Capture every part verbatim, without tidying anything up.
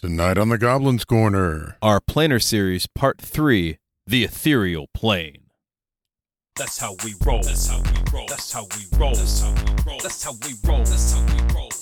Tonight on the Goblin's Corner, our planar series, part three, the ethereal plane. That's how we roll. That's how we roll. That's how we roll. That's how we roll. That's how we roll. That's how we roll.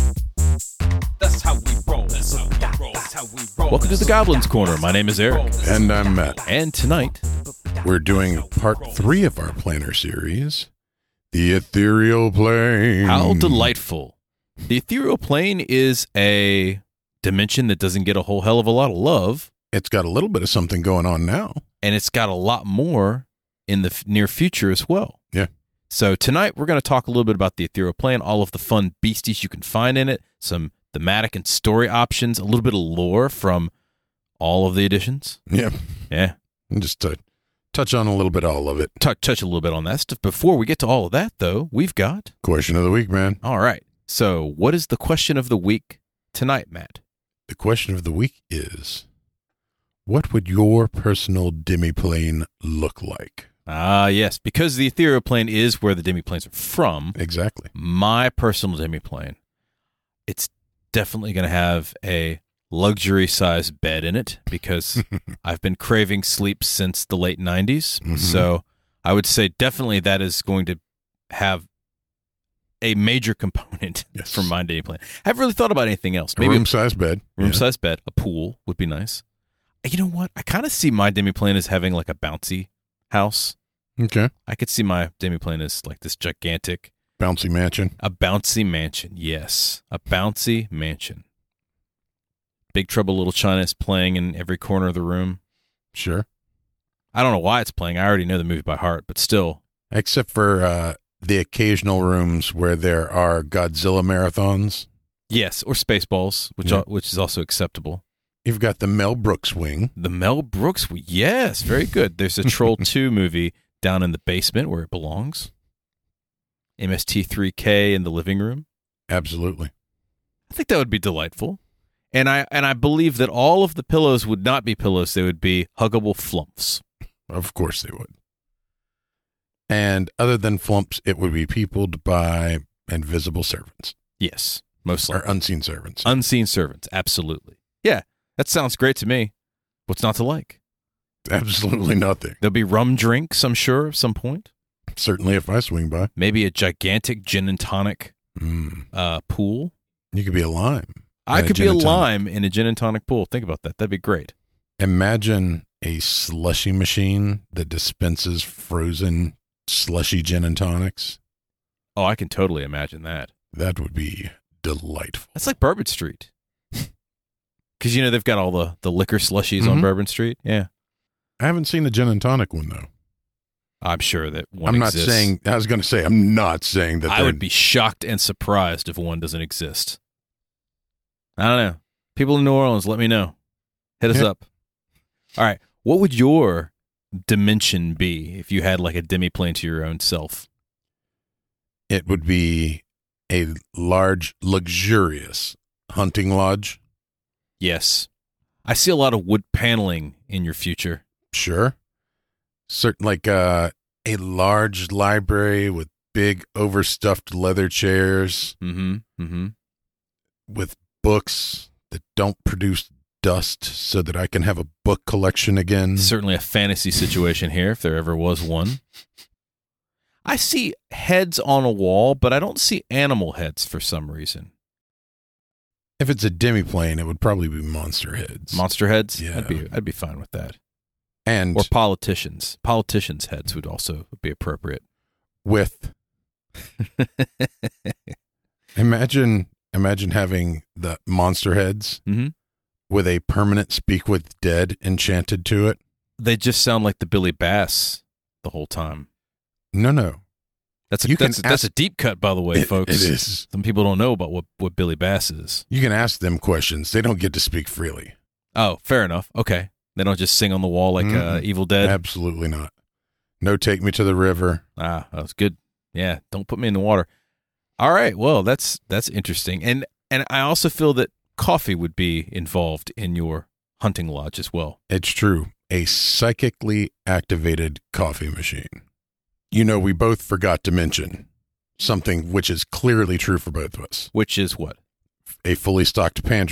That's how we roll. That's how we roll. That's how we roll. Welcome to the Goblin's Corner. My name is Eric. and I'm Matt. And tonight, We're doing part three of our planar series, the ethereal plane. how delightful. The ethereal plane is a dimension that doesn't get a whole hell of a lot of love, It's got a little bit of something going on now. and it's got a lot more in the f- near future as well. Yeah. So tonight we're going to talk a little bit about the ethereal plane, all of the fun beasties you can find in it, some thematic and story options, a little bit of lore from all of the editions. Yeah, Yeah. and just to touch on a little bit of all of it. Touch, touch a little bit on that stuff. Before we get to all of that, though, we've got... Question of the week, man. All right. So what is the question of the week tonight, Matt? The question of the week is, what would your personal demiplane look like? Ah, yes. Because the ethereal plane is where the demiplanes are from, Exactly. my personal demiplane, it's definitely going to have a luxury-sized bed in it because I've been craving sleep since the late nineties. Mhm. So I would say definitely that is going to have a major component Yes. for my demiplane. I haven't really thought about anything else. A Maybe room-sized bed. a room-sized bed, a pool would be nice. You know what? I kind of see my demiplane as having like a bouncy house. Yeah. Okay. I could see my demiplane as like this gigantic, Bouncy mansion. a bouncy mansion. Yes, a bouncy mansion. Big Trouble Little China is playing in every corner of the room. Sure. I don't know why it's playing. I already know the movie by heart, but still. Except for uh, the occasional rooms where there are Godzilla marathons. Yes, or Spaceballs, which Yeah. al- which is also acceptable. You've got the Mel Brooks wing. The Mel Brooks, yes, very good. There's a Troll two movie down in the basement where it belongs. M S T three K in the living room. Absolutely. I think that would be delightful. And I and I believe that all of the pillows would not be pillows. They would be huggable flumps. Of course they would. And other than flumps, it would be peopled by invisible servants Yes, most or likely. unseen servants. Unseen servants, absolutely. Yeah, that sounds great to me. What's not to like? Absolutely nothing. There'll be rum drinks, I'm sure, at some point. Certainly if I swing by. Maybe a gigantic gin and tonic Mm. uh, pool. You could be a lime. I in a could be gin a and tonic. lime in a gin and tonic pool. Think about that. That'd be great. Imagine a slushy machine that dispenses frozen slushy gin and tonics. Oh, I can totally imagine that. That would be delightful. That's like Bourbon Street. Because, you know, they've got all the, the liquor slushies on Mhm. Bourbon Street. Yeah. I haven't seen the gin and tonic one, though. I'm sure that one I'm not exists. saying, I was going to say, I'm not saying that I they're- would be shocked and surprised if one doesn't exist. I don't know. People in New Orleans, let me know. Hit us Yeah. up. All right. What would your dimension be if you had like a demiplane to your own self? it would be a large, luxurious hunting lodge. Yes. I see a lot of wood paneling in your future. Sure. Certain, like uh, a large library with big overstuffed leather chairs Mm-hmm. Mm-hmm. with books that don't produce dust so that I can have a book collection again. Certainly a fantasy situation here, if there ever was one. I see heads on a wall, but I don't see animal heads for some reason. If it's a demiplane, it would probably be monster heads. Monster heads? Yeah. I'd be I'd be fine with that. and Or politicians. Politicians' heads would also be appropriate. with imagine imagine having the monster heads Mm-hmm. with a permanent speak with dead enchanted to it. They just sound like the Billy Bass the whole time. No, no. That's a, You can that's, that's a ask- deep cut, by the way, It- folks. it is. Some people don't know about what, what Billy Bass is. You can ask them questions. They don't get to speak freely. Oh, fair enough. Okay. They don't just sing on the wall like uh, Mm-mm. Evil Dead. Absolutely not. No, take me to the river. Ah, that was good. Yeah, don't put me in the water. All right. Well, that's that's interesting. And and I also feel that coffee would be involved in your hunting lodge as well. It's true. A psychically activated coffee machine. You know, we both forgot to mention something which is clearly true for both of us. Which is what? A fully stocked pantry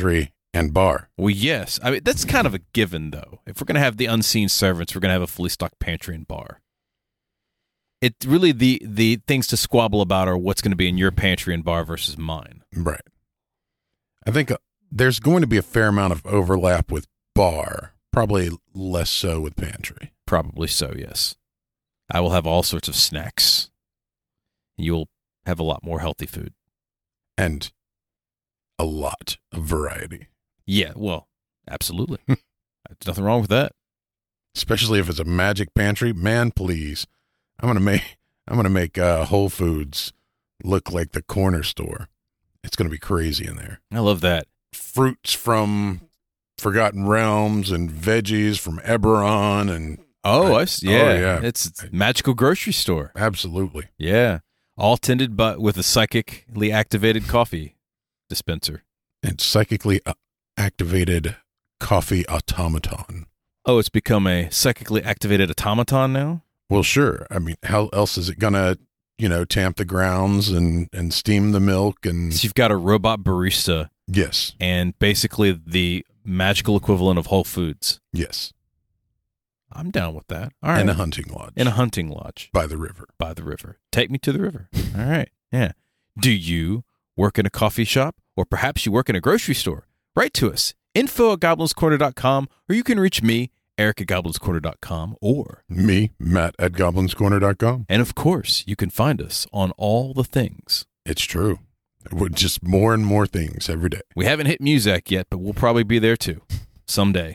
And bar. Well, yes. I mean, that's kind of a given, though. If we're going to have the unseen servants, we're going to have a fully stocked pantry and bar. It really, the the things to squabble about are what's going to be in your pantry and bar versus mine. Right. I think uh, there's going to be a fair amount of overlap with bar, probably less so with pantry. Probably so, yes. I will have all sorts of snacks. You'll have a lot more healthy food. And a lot of variety. Yeah, well, absolutely. There's nothing wrong with that. Especially if it's a magic pantry. Man, please. I'm going to make I'm going to make uh, Whole Foods look like the corner store. It's going to be crazy in there. I love that. Fruits from Forgotten Realms and veggies from Eberron and Oh, I, yeah. Oh, yeah. It's, it's a magical grocery store. Absolutely. Yeah. All tended but with a psychically activated coffee dispenser. And psychically activated coffee automaton. Oh, it's become a psychically activated automaton now? Well, sure. I mean, how else is it going to, you know, tamp the grounds and, and steam the milk? And so you've got a robot barista. Yes. And basically the magical equivalent of Whole Foods. Yes. I'm down with that. All right. In a hunting lodge. In a hunting lodge. By the river. By the river. Take me to the river. All right. Yeah. Do you work in a coffee shop? Or perhaps you work in a grocery store? Write to us. Info at goblins corner dot com. Or you can reach me, Eric at goblins corner dot com. Or me, Matt at goblins corner dot com. And of course, you can find us on all the things. It's true. We're just more and more things every day. We haven't hit Muzak yet, but we'll probably be there too. Someday.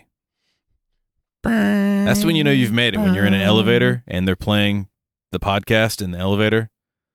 That's when you know you've made it, when you're in an elevator and they're playing the podcast in the elevator.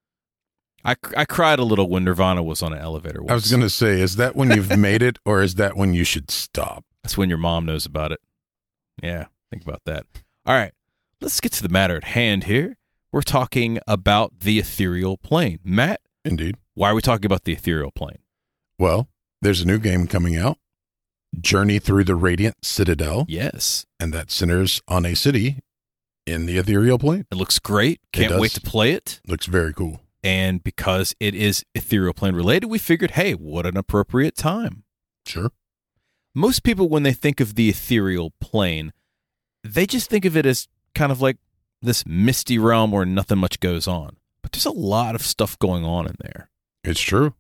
I, I cried a little when Nirvana was on an elevator once. I was going to say, is that when you've made it or is that when you should stop? That's when your mom knows about it. Yeah, think about that. All right, let's get to the matter at hand here. We're talking about the ethereal plane. Matt? Indeed. Why are we talking about the ethereal plane? Well, there's a new game coming out. Journey Through the Radiant Citadel. Yes. And that centers on a city in the ethereal plane. It looks great. Can't wait to play it. Looks very cool. And because it is ethereal plane related, we figured, hey, what an appropriate time. Sure. Most people, when they think of the ethereal plane, they just think of it as kind of like this misty realm where nothing much goes on. But there's a lot of stuff going on in there. It's true.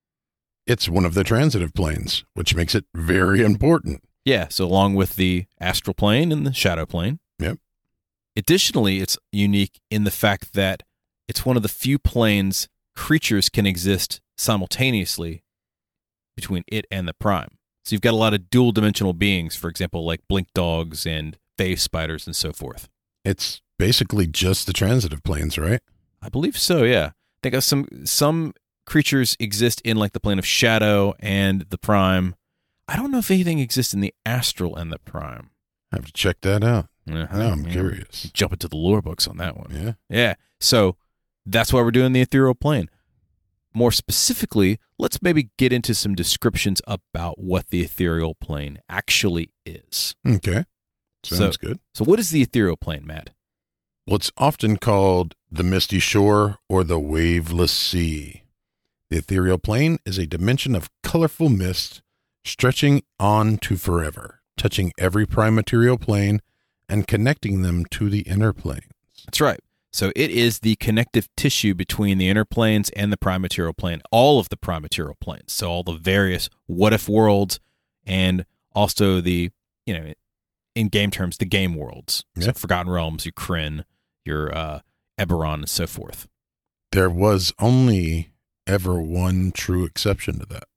It's one of the transitive planes, which makes it very important. Yeah, so along with the astral plane and the shadow plane. Yep. Additionally, it's unique in the fact that it's one of the few planes creatures can exist simultaneously between it and the prime. So you've got a lot of dual-dimensional beings, for example, like blink dogs and phase spiders and so forth. It's basically just the transitive planes, right? I believe so, yeah. I think of some some creatures exist in like the plane of shadow and the prime. I don't know if anything exists in the astral and the prime. I have to check that out. Uh-huh. Now I'm yeah. curious. Jump into the lore books on that one. Yeah. Yeah. So that's why we're doing the ethereal plane. More specifically, let's maybe get into some descriptions about what the ethereal plane actually is. Okay. Sounds so, good. So what is the ethereal plane, Matt? Well, it's often called the misty shore or the waveless sea. The ethereal plane is a dimension of colorful mist stretching on to forever, touching every prime material plane and connecting them to the inner planes. That's right. So it is the connective tissue between the inner planes and the prime material plane, all of the prime material planes. So all the various what-if worlds and also the, you know, in game terms, the game worlds. Yeah. So Forgotten Realms, your Krynn, your uh, Eberron, and so forth. There was only ever one true exception to that.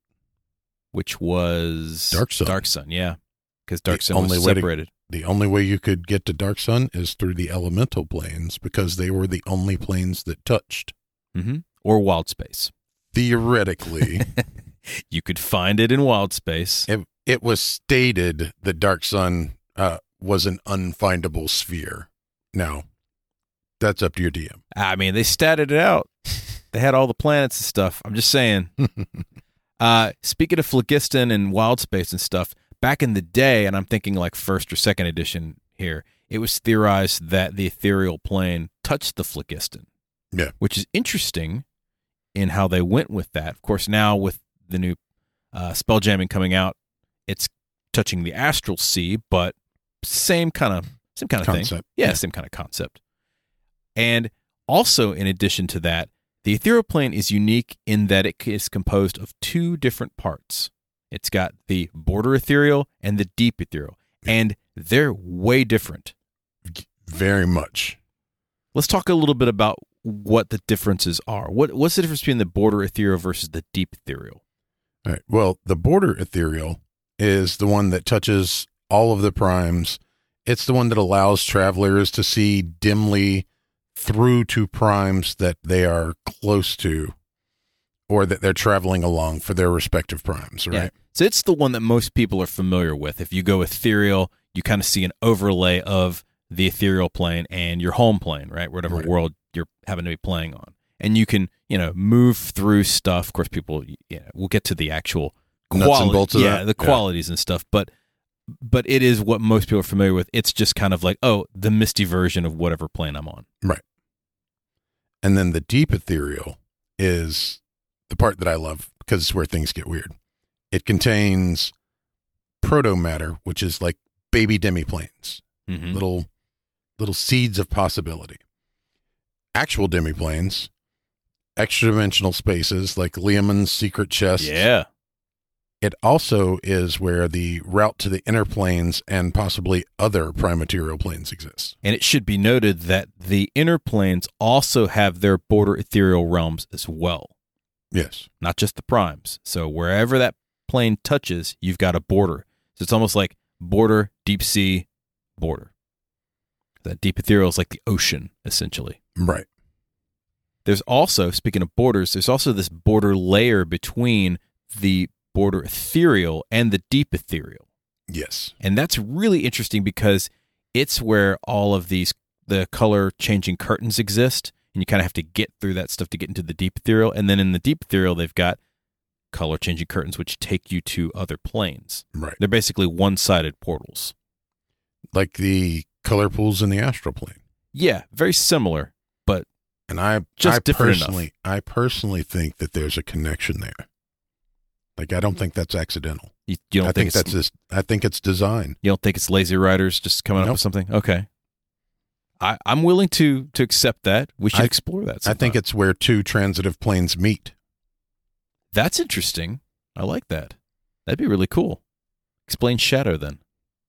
Which was Dark Sun. Dark Sun, yeah. Because Dark The Sun only was way to- separated. The only way you could get to Dark Sun is through the elemental planes because they were the only planes that touched. Mm-hmm. Or Wild Space. Theoretically. You could find it in Wild Space. It, it was stated that Dark Sun uh, was an unfindable sphere. Now, that's up to your D M. I mean, they statted it out. They had all the planets and stuff. I'm just saying. uh, speaking of Phlogiston and Wild Space and stuff, back in the day, and I'm thinking like first or second edition here, it was theorized that the ethereal plane touched the Phlogiston. Yeah. Which is interesting in how they went with that. Of course, now with the new uh, spell jamming coming out it's touching the astral sea, but same kind of same kind of thing. Concept. Yeah, Yeah. same kind of concept. And also, in addition to that, the ethereal plane is unique in that it is composed of two different parts. It's got the border ethereal and the deep ethereal, and they're way different. Very much. Let's talk a little bit about what the differences are. What What's the difference between the border ethereal versus the deep ethereal? All right. Well, the border ethereal is the one that touches all of the primes. It's the one that allows travelers to see dimly through to primes that they are close to or that they're traveling along for their respective primes, right? Yeah. So it's the one that most people are familiar with. If you go ethereal, you kind of see an overlay of the ethereal plane and your home plane, right? Whatever Right. world you're having to be playing on. And you can, you know, move through stuff. Of course, people, you know, we'll get to the actual Nuts and quality, bolts of yeah, that? the Yeah. qualities and stuff. But but it is what most people are familiar with. It's just kind of like, oh, the misty version of whatever plane I'm on. Right. And then the deep ethereal is the part that I love because it's where things get weird. It contains proto-matter, which is like baby demiplanes, Mm-hmm. little little seeds of possibility. Actual demiplanes, extra-dimensional spaces like Leomund's secret chest. Yeah. It also is where the route to the inner planes and possibly other prime material planes exists. And it should be noted that the inner planes also have their border ethereal realms as well, Yes. not just the primes. So wherever that plane touches, you've got a border. So it's almost like border, deep sea, border. That deep ethereal is like the ocean, essentially. Right. There's also, speaking of borders, there's also this border layer between the border ethereal and the deep ethereal. Yes. And that's really interesting because it's where all of these, the color changing curtains exist. And you kind of have to get through that stuff to get into the deep ethereal. And then in the deep ethereal, they've got color changing curtains, which take you to other planes. Right. They're basically one-sided portals. Like the color pools in the astral plane. Yeah, very similar, but And I, Just I different personally, I personally think that there's a connection there. Like I don't think that's accidental. you, you don't I think, think, that's it's, just. I think it's design. you don't think it's lazy writers just coming up Nope. with something? Okay. I, I'm willing to to accept that. We should I- explore that I sometime. think it's where two transitive planes meet. That's interesting. I like that. That'd be really cool. Explain shadow then.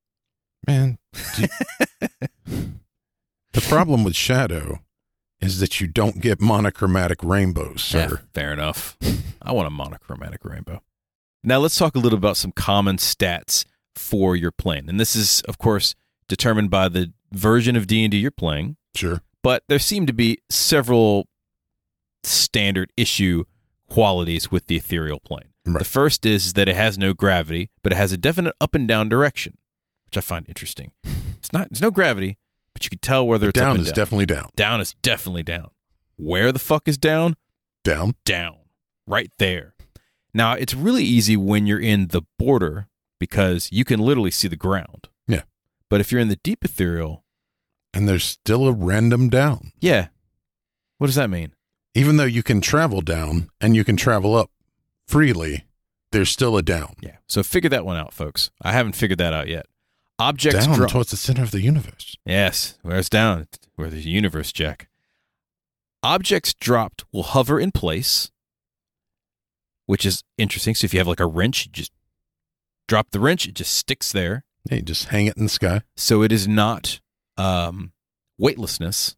Man, do you- the problem with shadow is that you don't get monochromatic rainbows, Yeah, sir. fair enough. I want a monochromatic rainbow. Now let's talk a little about some common stats for your plane. And this is, of course, determined by the version of D and D you're playing, Sure. but there seem to be several standard issue qualities with the ethereal plane. Right. The first is that it has no gravity, but it has a definite up and down direction, which I find interesting. It's not, there's no gravity, but you can tell whether it's up Down and is down. definitely down. Down is definitely down. Where the fuck is down? Down. Down. Right there. Now, it's really easy when you're in the border because you can literally see the ground. Yeah. But if you're in the deep ethereal, And there's still a random down. yeah. What does that mean? Even though you can travel down and you can travel up freely, there's still a down. Yeah. So figure that one out, folks. I haven't figured that out yet. Objects Down drop. towards the center of the universe. Yes. Where's down? Where there's a universe, Jack. Objects dropped will hover in place, which is interesting. So if you have like a wrench, you just drop the wrench, it just sticks there. Yeah, you just hang it in the sky. So it is not um, weightlessness.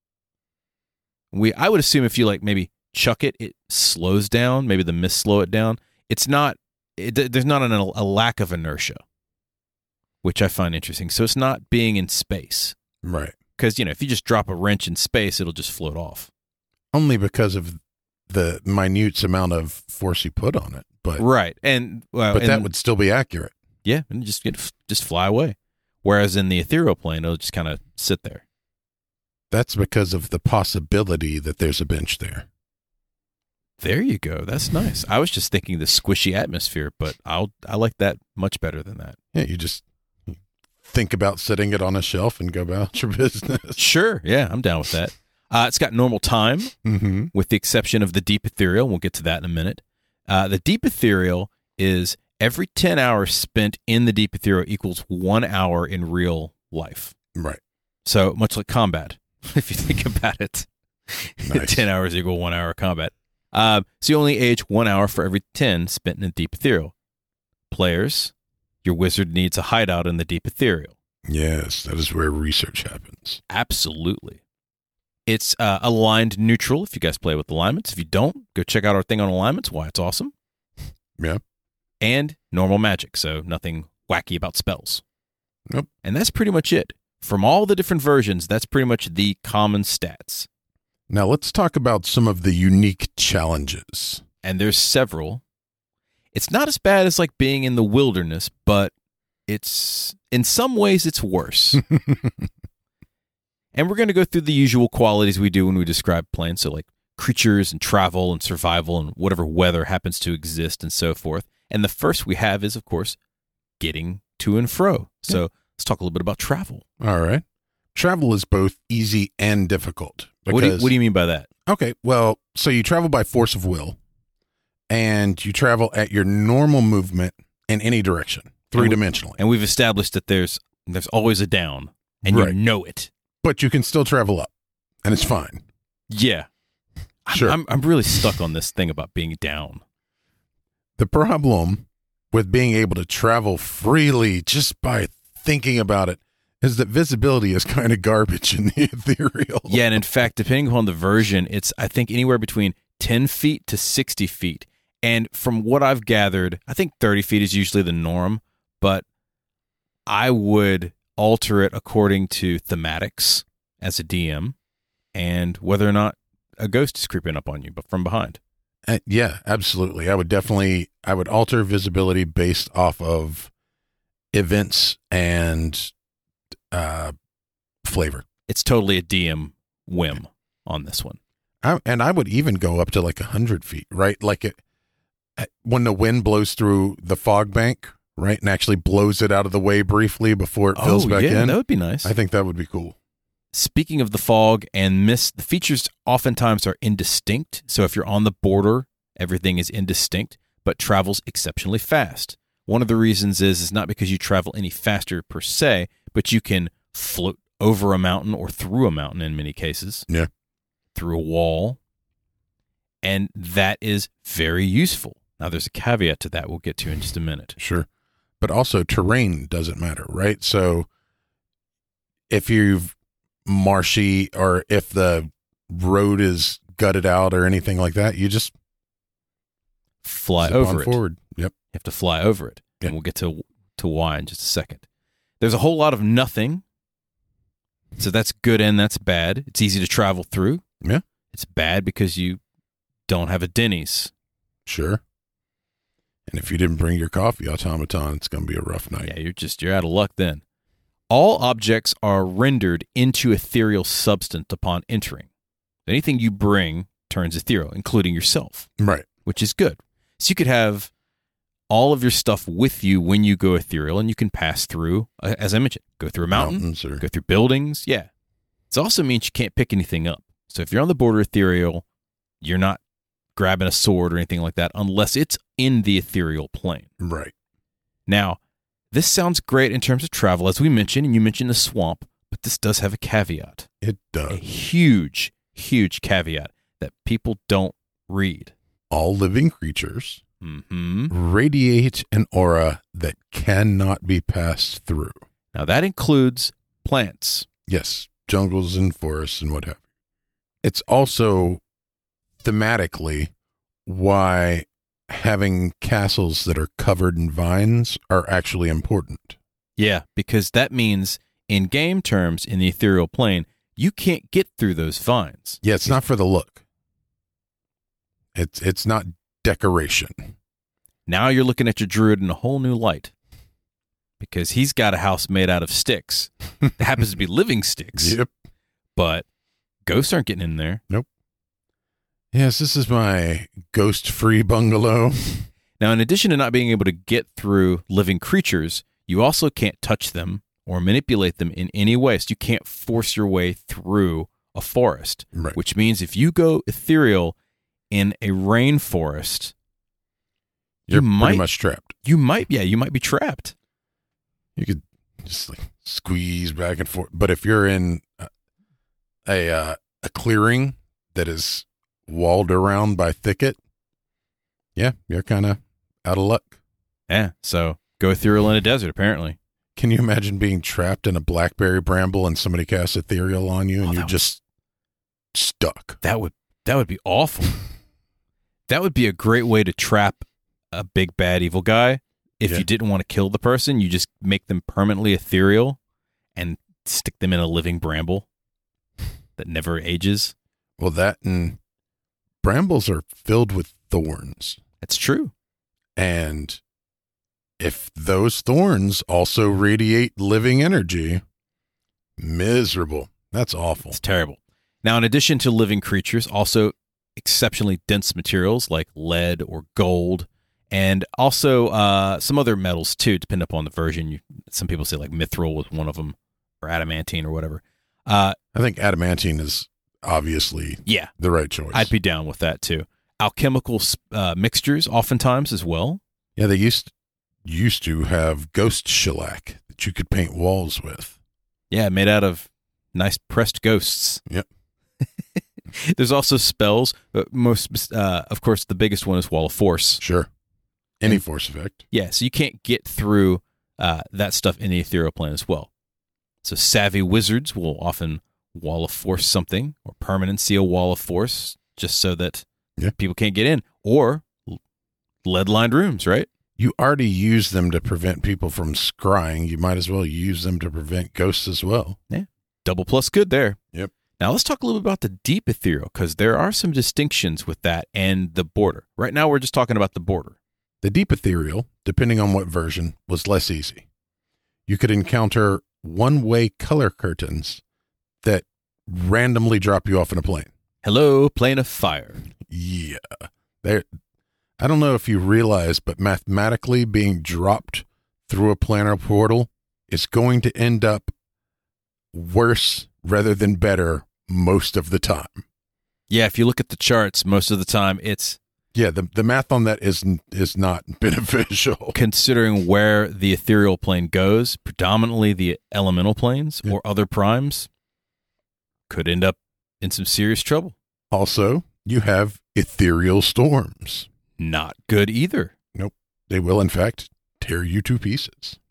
We, I would assume if you like maybe chuck it, it slows down. Maybe the mists slow it down. It's not. It, there's not an, a lack of inertia, which I find interesting. So it's not being in space Right. because you know if you just drop a wrench in space, it'll just float off. Only because of the minute amount of force you put on it. But Right, and well, but and, that would still be accurate. yeah, and just get just fly away. Whereas in the ethereal plane, it'll just kind of sit there. That's because of the possibility that there's a bench there. There you go. That's nice. I was just thinking the squishy atmosphere, but I'll I like that much better than that. Yeah, you just think about setting it on a shelf and go about your business. Sure. Yeah, I'm down with that. Uh, it's got normal time, Mm-hmm. with the exception of the deep ethereal. We'll get to that in a minute. Uh, the deep ethereal is Every ten hours spent in the deep ethereal equals one hour in real life. Right. So much like combat, if you think about it. Nice. ten hours equal one hour of combat. Um, so you only age one hour for every ten spent in the deep ethereal. Players, your wizard needs a hideout in the deep ethereal. Yes, that is where research happens. Absolutely. It's uh, aligned neutral if you guys play with alignments. If you don't, go check out our thing on alignments, why it's awesome. Yeah. And normal magic, so nothing wacky about spells. Nope. And that's pretty much it. From all the different versions, that's pretty much the common stats. Now let's talk about some of the unique challenges. And there's several. It's not as bad as like being in the wilderness, but it's in some ways it's worse. And we're going to go through the usual qualities we do when we describe planes, so like creatures and travel and survival and whatever weather happens to exist and so forth. And the first we have is, of course, getting to and fro. So yeah. Let's talk a little bit about travel. All right. Travel is both easy and difficult. Because, what, do you, what do you mean by that? Okay, well, so you travel by force of will, and you travel at your normal movement in any direction, three-dimensionally. And we've established that there's there's always a down, and right. you know it. But you can still travel up, and it's fine. Yeah. Sure. I'm, I'm, I'm really stuck on this thing about being down. The problem with being able to travel freely just by thinking about it is that visibility is kind of garbage in the ethereal. Yeah, and in fact, depending upon the version, it's, I think, anywhere between ten feet to sixty feet. And from what I've gathered, I think thirty feet is usually the norm, but I would alter it according to thematics as a D M and whether or not a ghost is creeping up on you, but from behind. Uh, yeah, absolutely. I would definitely, I would alter visibility based off of events and uh, flavor. It's totally a D M whim on this one. I, and I would even go up to like a hundred feet, right? Like it, when the wind blows through the fog bank, right? And actually blows it out of the way briefly before it fills oh, back yeah, in. That would be nice. I think that would be cool. Speaking of the fog and mist, the features oftentimes are indistinct. So if you're on the border, everything is indistinct, but travels exceptionally fast. One of the reasons is, is not because you travel any faster per se, but you can float over a mountain or through a mountain in many cases. Yeah. Through a wall. And that is very useful. Now, there's a caveat to that we'll get to in just a minute. Sure. But also terrain doesn't matter, right? So if you've marshy or if the road is gutted out or anything like that, you just fly over it. Forward. Yep. You have to fly over it. Yep. And we'll get to to why in just a second. There's a whole lot of nothing. So that's good and that's bad. It's easy to travel through. Yeah. It's bad because you don't have a Denny's. Sure. And if you didn't bring your coffee automaton, it's going to be a rough night. Yeah, you're just, you're out of luck then. All objects are rendered into ethereal substance upon entering. Anything you bring turns ethereal, including yourself. Right. Which is good. So you could have all of your stuff with you when you go ethereal, and you can pass through, uh, as I mentioned, go through a mountain, Mountains or... go through buildings. Yeah. It also means you can't pick anything up. So if you're on the border ethereal, you're not grabbing a sword or anything like that unless it's in the ethereal plane. Right. Now, this sounds great in terms of travel, as we mentioned, and you mentioned the swamp, but this does have a caveat. It does. A huge, huge caveat that people don't read. All living creatures mm-hmm. radiate an aura that cannot be passed through. Now, that includes plants. Yes, jungles and forests and what have you. It's also thematically why having castles that are covered in vines are actually important. Yeah, because that means in game terms, in the ethereal plane, you can't get through those vines. Yeah, it's not for the look. It's it's not decoration. Now you're looking at your druid in a whole new light because he's got a house made out of sticks. It happens to be living sticks. Yep. But ghosts aren't getting in there. Nope. Yes, this is my ghost-free bungalow. Now, in addition to not being able to get through living creatures, you also can't touch them or manipulate them in any way. So you can't force your way through a forest, right. Which means if you go ethereal in a rainforest, You're you pretty might, much trapped. You might, yeah, you might be trapped. You could just like squeeze back and forth. But if you're in a a, uh, a clearing that is walled around by thicket, yeah, you're kind of out of luck. Yeah, so go ethereal in a desert, apparently. Can you imagine being trapped in a blackberry bramble and somebody casts ethereal on you and Oh, you're that just stuck? That would that would be awful. That would be a great way to trap a big bad evil guy. If Yeah. you didn't want to kill the person, you just make them permanently ethereal and stick them in a living bramble that never ages. Well, that and brambles are filled with thorns. That's true. And if those thorns also radiate living energy, miserable. That's awful. It's terrible. Now, in addition to living creatures, also exceptionally dense materials like lead or gold, and also uh, some other metals too, depending upon the version. You, some people say like mithril was one of them, or adamantine or whatever. Uh, I think adamantine is obviously yeah, the right choice. I'd be down with that too. Alchemical uh, mixtures, oftentimes as well. Yeah, they used used to have ghost shellac that you could paint walls with. Yeah, made out of nice pressed ghosts. Yep. There's also spells, but most, uh, of course, the biggest one is Wall of Force. Sure. Any And- force effect. Yeah, so you can't get through uh, that stuff in the ethereal plane as well. So savvy wizards will often Wall of Force something or permanency a Wall of Force just so that Yeah. people can't get in. Or lead-lined rooms, right? You already use them to prevent people from scrying. You might as well use them to prevent ghosts as well. Double plus good there. Yep. Now let's talk a little bit about the deep ethereal, because there are some distinctions with that and the border. Right now we're just talking about the border. The deep ethereal, depending on what version, was less easy. You could encounter one-way color curtains that randomly drop you off in a plane. Hello, plane of fire. Yeah. There, I don't know if you realize, but mathematically being dropped through a planar portal is going to end up worse rather than better most of the time. Yeah, if you look at the charts, most of the time it's Yeah, the the math on that is is not beneficial. considering where the ethereal plane goes, predominantly the elemental planes Yeah. or other primes, could end up in some serious trouble. Also, you have ethereal storms. Not good either. They will, in fact, tear you to pieces.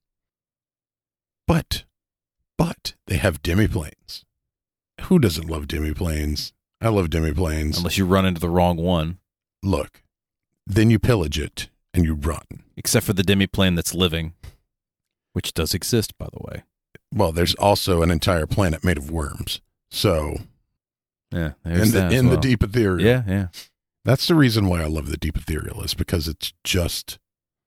But, but they have demiplanes. Who doesn't love demiplanes? I love demiplanes. Unless you run into the wrong one, Look, then you pillage it and you run. except for the demiplane that's living, which does exist, by the way. Well, there's also an entire planet made of worms. So, Yeah, there's in the, that as in well. the deep ethereal. Yeah, yeah. That's the reason why I love the deep ethereal, is because it's just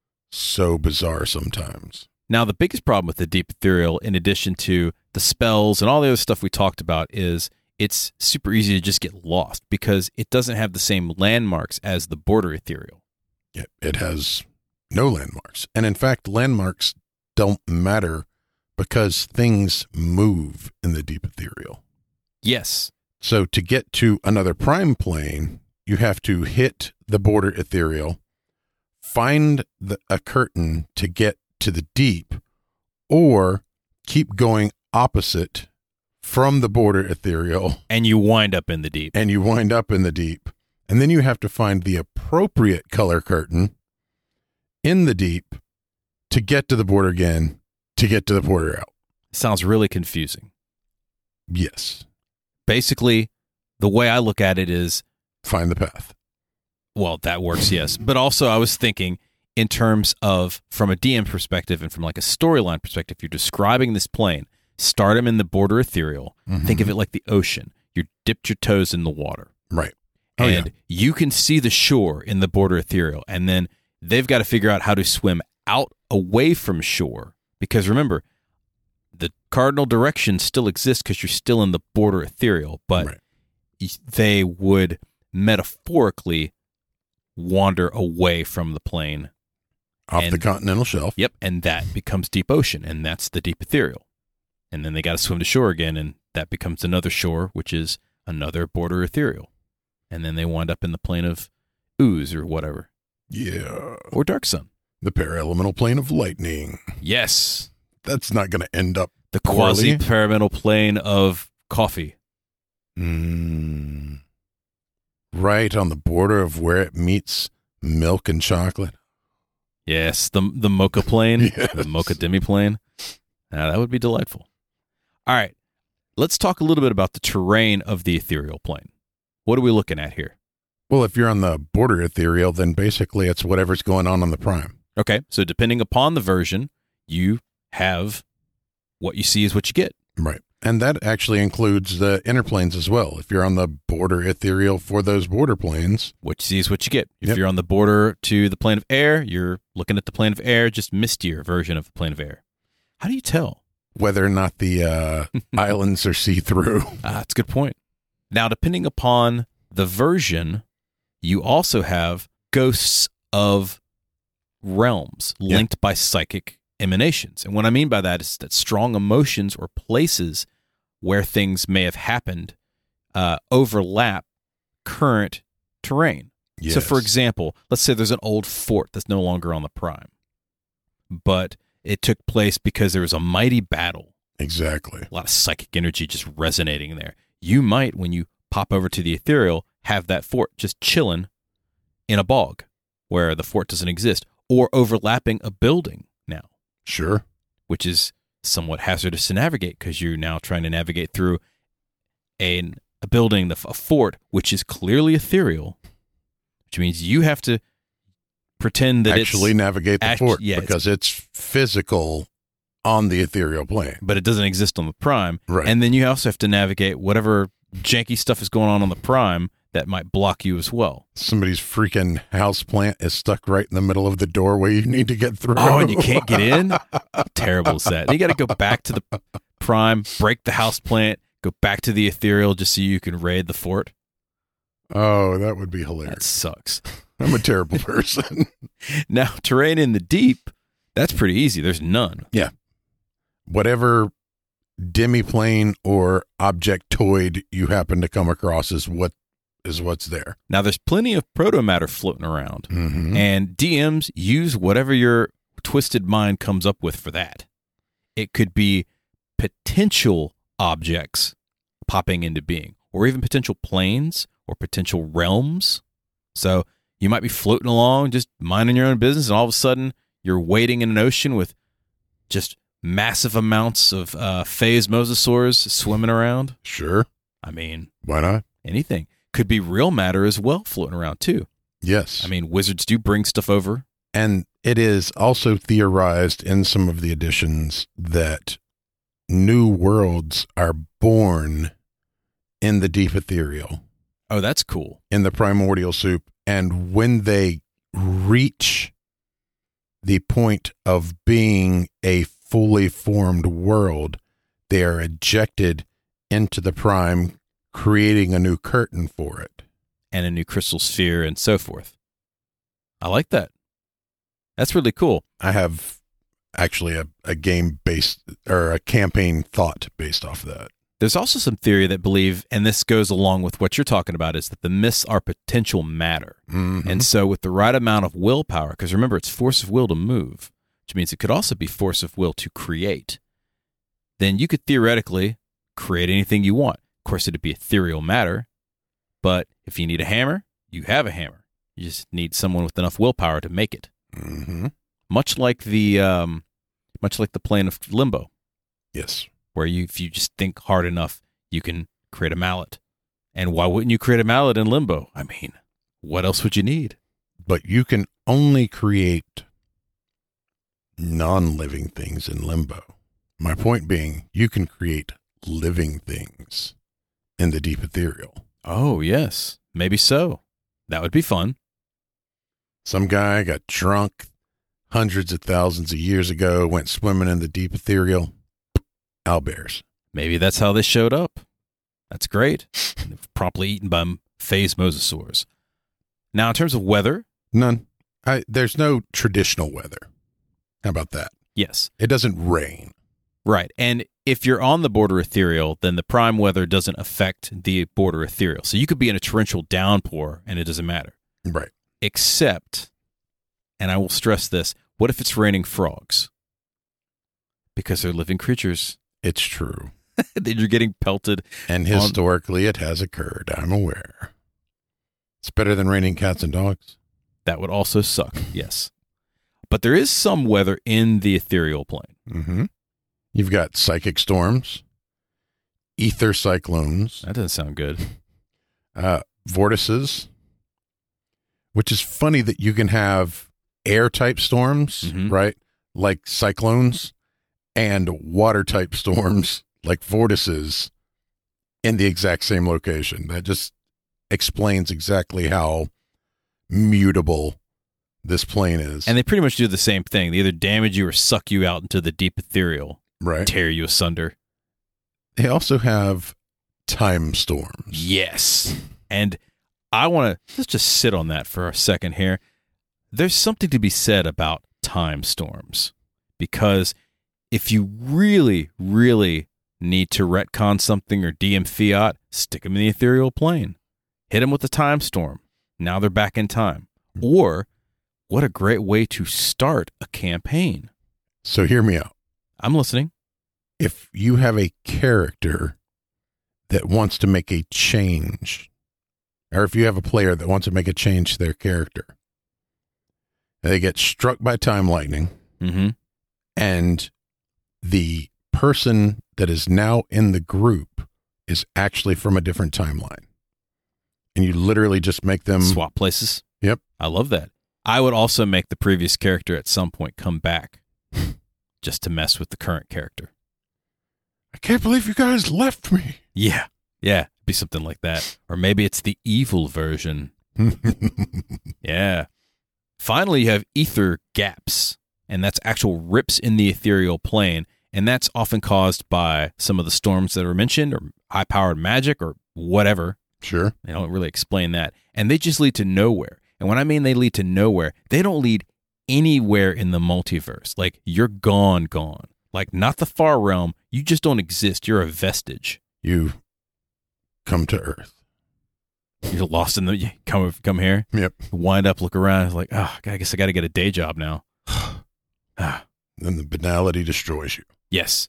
so bizarre sometimes. Now, the biggest problem with the deep ethereal, in addition to the spells and all the other stuff we talked about, is it's super easy to just get lost because it doesn't have the same landmarks as the border ethereal. It, it has no landmarks. And in fact, landmarks don't matter because things move in the deep ethereal. Yes. So to get to another prime plane, you have to hit the border ethereal, find the, a curtain to get to the deep, or keep going opposite from the border ethereal, And you wind up in the deep. and you wind up in the deep. And then you have to find the appropriate color curtain in the deep to get to the border again, to get to the border out. Sounds really confusing. Yes. Basically, the way I look at it is, Find the path. well, that works, yes. But also I was thinking in terms of, from a D M perspective and from like a storyline perspective, you're describing this plane, start them in the border ethereal. Mhm. Think of it like the ocean. You dipped your toes in the water. Right. Oh, and yeah. you can see the shore in the border ethereal. And then they've got to figure out how to swim out away from shore. Because remember, the cardinal direction still exists because you're still in the border ethereal. But Right. they would metaphorically wander away from the plane. Off the and- continental shelf. Yep. And that becomes deep ocean. And that's the deep ethereal. And then they got to swim to shore again. And that becomes another shore, which is another border ethereal. And then they wind up in the plane of ooze or whatever. Yeah. or dark sun. The paraelemental plane of lightning. Yes. That's not going to end up The poorly. quasi-parametal plane of coffee. Mm. Right on the border of where it meets milk and chocolate. Yes, the the mocha plane, Yes. the mocha demi-plane. Now, that would be delightful. All right, let's talk a little bit about the terrain of the ethereal plane. What are we looking at here? Well, if you're on the border ethereal, then basically it's whatever's going on on the prime. Okay, so depending upon the version, you have what you see is what you get. Right. And that actually includes the inner planes as well. If you're on the border ethereal for those border planes. What you see is what you get. If Yep. you're on the border to the plane of air, you're looking at the plane of air, just mistier version of the plane of air. How do you tell? Whether or not the uh, islands are see-through. Ah, that's a good point. Now, depending upon the version, you also have ghosts of realms Yeah. linked by psychic emanations. And what I mean by that is that strong emotions or places where things may have happened uh, overlap current terrain. Yes. So, for example, let's say there's an old fort that's no longer on the prime, but it took place because there was a mighty battle. Exactly. A lot of psychic energy just resonating there. You might, when you pop over to the ethereal, have that fort just chilling in a bog where the fort doesn't exist, or overlapping a building now, Sure. which is somewhat hazardous to navigate because you're now trying to navigate through a, a building, a fort, which is clearly ethereal, which means you have to pretend that Actually it's navigate the act- fort yeah, it's- because it's physical on the ethereal plane. but it doesn't exist on the prime. Right. And then you also have to navigate whatever janky stuff is going on on the prime that might block you as well. Somebody's freaking house plant is stuck right in the middle of the doorway you need to get through. Oh, and you can't get in? How terrible is that? You got to go back to the prime, break the house plant, go back to the ethereal just so you can raid the fort. Oh, that would be That hilarious. sucks. I'm a terrible person. Now, terrain in the deep, that's pretty easy. There's none. Whatever demiplane or objectoid you happen to come across is what is what's there. Now, there's plenty of proto-matter floating around, Mm-hmm. and D Ms use whatever your twisted mind comes up with for that. It could be potential objects popping into being, or even potential planes or potential realms. So you might be floating along, just minding your own business, and all of a sudden you're wading in an ocean with just massive amounts of uh, phase mosasaurs swimming around. Sure. I mean, Why not? anything. Could be real matter as well floating around too. Yes. I mean, wizards do bring stuff over. And it is also theorized in some of the editions that new worlds are born in the deep ethereal, Oh, that's cool. in the primordial soup. And when they reach the point of being a fully formed world, they are ejected into the prime, creating a new curtain for it. And a new crystal sphere and so forth. I like that. That's really cool. I have actually a, a game based or a campaign thought based off that. There's also some theory that believe, and this goes along with what you're talking about, is that the myths are potential matter. Mhm. And so with the right amount of willpower, because remember, it's force of will to move, which means it could also be force of will to create, then you could theoretically create anything you want. Of course, it'd be ethereal matter, but if you need a hammer, you have a hammer. You just need someone with enough willpower to make it. Mhm. Much like the, um, much like the plane of limbo, Yes. where you, if you just think hard enough, you can create a mallet. And why wouldn't you create a mallet in limbo? I mean, what else would you need? But you can only create non-living things in limbo. My point being, you can create living things in the deep ethereal. Oh, yes. Maybe so. That would be fun. Some guy got drunk hundreds of thousands of years ago, went swimming in the deep ethereal. Owlbears. Maybe that's how they showed up. That's great. They were promptly eaten by phase mosasaurs. Now, in terms of weather, None. I, there's no traditional weather. How about that? yes. It doesn't rain. Right. And if you're on the border ethereal, then the prime weather doesn't affect the border ethereal. So you could be in a torrential downpour and it doesn't matter. Right. Except And I will stress this. What if it's raining frogs? Because they're living creatures. It's true. Then you're getting pelted. And historically, on... it has occurred. I'm aware. It's better than raining cats and dogs. That would also suck, yes. But there is some weather in the ethereal plane. Mm-hmm. You've got psychic storms, ether cyclones. That doesn't sound good. Uh, vortices, which is funny that you can have air-type storms, mm-hmm. right, like cyclones, and water-type storms, like vortices, in the exact same location. That just explains exactly how mutable this plane is. And they pretty much do the same thing. They either damage you or suck you out into the deep ethereal. Right. Tear you asunder. They also have time storms. Yes. And I want to let's just sit on that for a second here. There's something to be said about time storms. Because if you really, really need to retcon something or D M fiat, stick them in the ethereal plane. Hit them with a time storm. Now they're back in time. Or, what a great way to start a campaign. So hear me out. I'm listening. If you have a character that wants to make a change, or if you have a player that wants to make a change to their character, they get struck by time lightning, mm-hmm. and the person that is now in the group is actually from a different timeline. And you literally just make them... swap places? Yep. I love that. I would also make the previous character at some point come back just to mess with the current character. I can't believe you guys left me. Yeah. Yeah. Be something like that. Or maybe it's the evil version. Yeah. Finally, you have ether gaps, and that's actual rips in the ethereal plane, and that's often caused by some of the storms that are mentioned, or high-powered magic, or whatever. Sure. They don't really explain that. And they just lead to nowhere. And when I mean they lead to nowhere, they don't lead anywhere in the multiverse. Like, you're gone, gone. Like, not the far realm. You just don't exist. You're a vestige. You come to Earth. You're lost in the... You come come here. Yep. Wind up, look around. It's like, oh, I guess I got to get a day job now. Then the banality destroys you. Yes.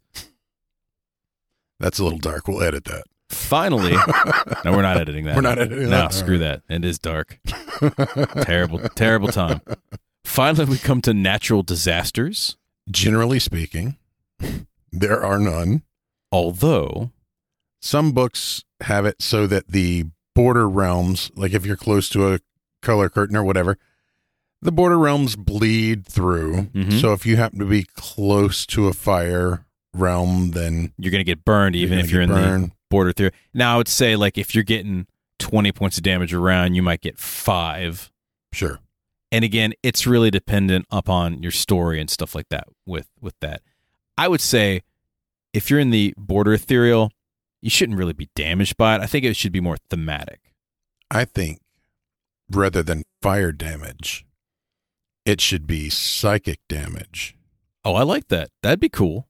That's a little dark. We'll edit that. Finally, no, we're not editing that. We're not editing no, that. No, screw right. that. It is dark. terrible, terrible time. Finally, we come to natural disasters. Generally speaking, there are none. Although, some books have it so that the border realms, like if you're close to a color curtain or whatever, the border realms bleed through. Mm-hmm. So if you happen to be close to a fire realm, then you're going to get burned even you're if you're in burned. the border through. Now, I would say, like, if you're getting twenty points of damage around, you might get five. Sure. And again, it's really dependent upon your story and stuff like that with, with that. I would say if you're in the border ethereal, you shouldn't really be damaged by it. I think it should be more thematic. I think rather than fire damage, it should be psychic damage. Oh, I like that. That'd be cool.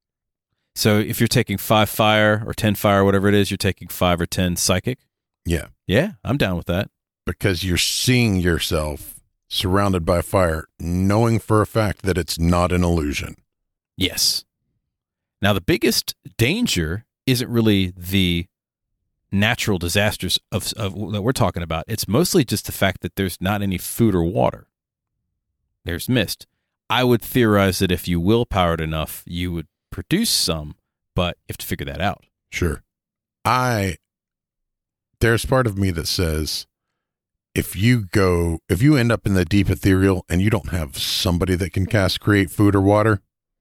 So if you're taking five fire or ten fire, whatever it is, you're taking five or ten psychic? Yeah. Yeah, I'm down with that. Because you're seeing yourself surrounded by fire, knowing for a fact that it's not an illusion. Yes. Now, the biggest danger isn't really the natural disasters of, of that we're talking about. It's mostly just the fact that there's not any food or water. There's mist. I would theorize that if you willpowered enough, you would produce some, but you have to figure that out. Sure. I, there's part of me that says, if you go, if you end up in the deep ethereal and you don't have somebody that can cast create food or water,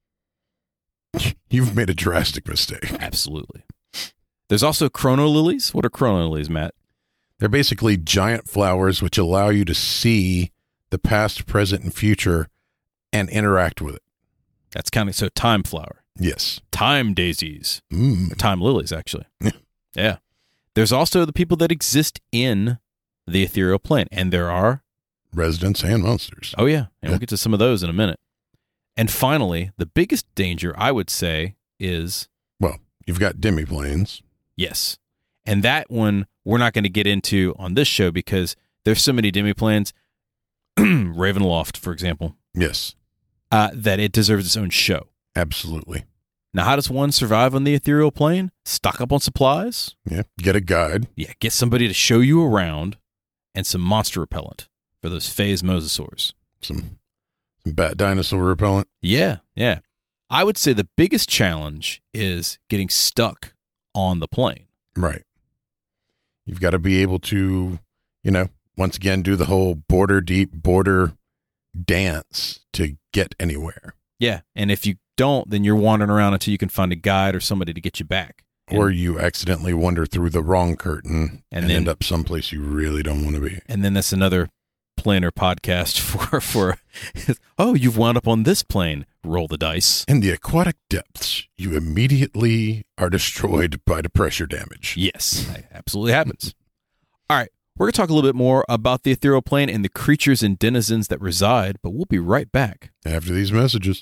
you've made a drastic mistake. Absolutely. There's also chrono lilies. What are chrono lilies, Matt? They're basically giant flowers which allow you to see the past, present, and future and interact with it. That's kind of, so time flower. Yes. Time daisies. Mm. Or time lilies, actually. Yeah. Yeah. There's also the people that exist in the ethereal plane, and there are residents and monsters. Oh, yeah. And yeah. we'll get to some of those in a minute. And finally, the biggest danger, I would say, is... Well, you've got demiplanes. Yes. And that one, we're not going to get into on this show because there's so many demiplanes. Ravenloft, for example, Yes, uh, that it deserves its own show. absolutely. Now, how does one survive on the ethereal plane? Stock up on supplies. Yeah, get a guide. Yeah, get somebody to show you around, and some monster repellent for those phase mosasaurs. Some, some bat dinosaur repellent. Yeah, yeah. I would say the biggest challenge is getting stuck on the plane. Right. You've got to be able to, you know, once again, do the whole border deep border dance to get anywhere. Yeah, and if you don't, then you're wandering around until you can find a guide or somebody to get you back. And, Or you accidentally wander through the wrong curtain and, And then- end up someplace you really don't want to be. and then that's another planar podcast for, for oh, you've wound up on this plane. Roll the dice. In the aquatic depths, you immediately are destroyed by the pressure damage. Yes, that absolutely happens. All right, we're going to talk a little bit more about the ethereal plane and the creatures and denizens that reside, but we'll be right back. After these messages.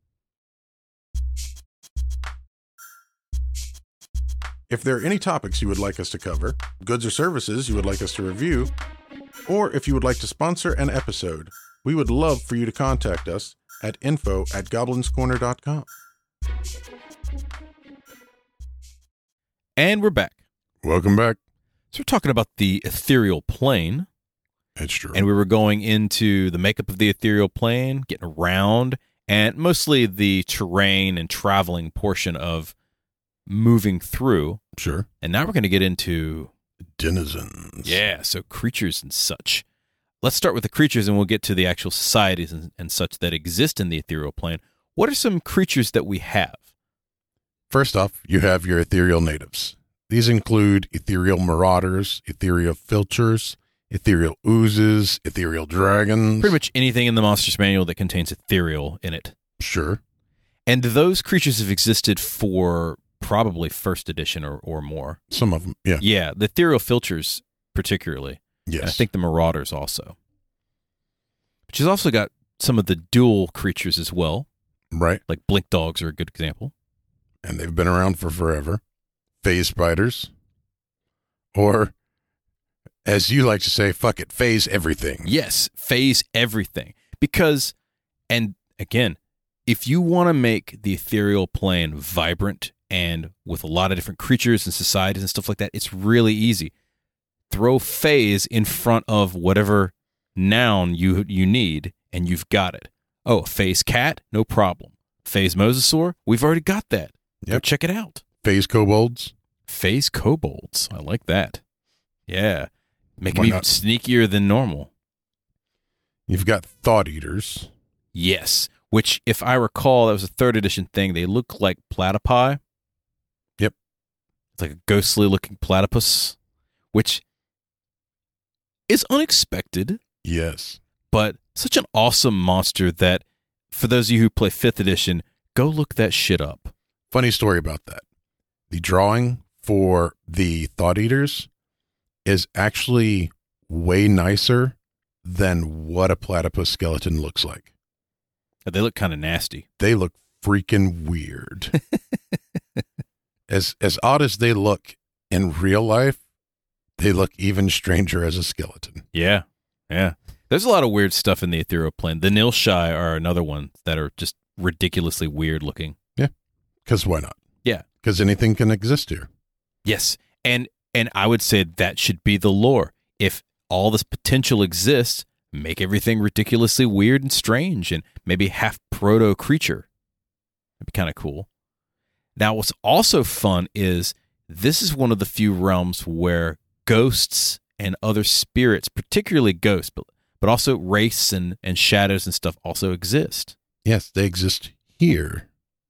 If there are any topics you would like us to cover, goods or services you would like us to review, or if you would like to sponsor an episode, we would love for you to contact us at info at goblinscorner dot com. And we're back. Welcome back. So we're talking about the ethereal plane, It's true. and we were going into the makeup of the ethereal plane, getting around, and mostly the terrain and traveling portion of moving through. Sure. And now we're going to get into, Denizens. yeah, so creatures and such. Let's start with the creatures, and we'll get to the actual societies and, and such that exist in the ethereal plane. What are some creatures that we have? First off, you have your ethereal natives. These include ethereal marauders, ethereal filchers, ethereal oozes, ethereal dragons. Pretty much anything in the Monsters Manual that contains ethereal in it. Sure. And those creatures have existed for probably first edition or, or more. Some of them, yeah. Yeah, the ethereal filchers particularly. Yes. And I think the marauders also. But she's also got some of the dual creatures as well. Right. Like blink dogs are a good example. And they've been around for forever. Phase spiders. Or, as you like to say, fuck it, phase everything. Yes, phase everything. Because, and again, if you want to make the ethereal plane vibrant and with a lot of different creatures and societies and stuff like that, it's really easy. Throw phase in front of whatever noun you you need, and you've got it. Oh, a phase cat? No problem. Phase mosasaur? We've already got that. Go Yep. check it out. Phase kobolds. Phase kobolds. I like that. Yeah. Make Why them even not? sneakier than normal. You've got thought eaters. Yes. Which, if I recall, that was a third edition thing. They look like platypi. Yep. It's like a ghostly looking platypus, which is unexpected, Yes. but such an awesome monster that, for those of you who play fifth edition, go look that shit up. Funny story about that. The drawing for the thought eaters is actually way nicer than what a platypus skeleton looks like. They look kind of nasty. They look freaking weird. as as odd as they look in real life, they look even stranger as a skeleton. Yeah. Yeah. There's a lot of weird stuff in the ethereal plane. The Nilshai are another one that are just ridiculously weird looking. Because why not? Yeah. Because anything can exist here. Yes. And and I would say that should be the lore. If all this potential exists, make everything ridiculously weird and strange and maybe half proto creature. That'd be kind of cool. Now, what's also fun is this is one of the few realms where ghosts and other spirits, particularly ghosts, but, but also wraiths and, and shadows and stuff also exist. Yes, they exist here.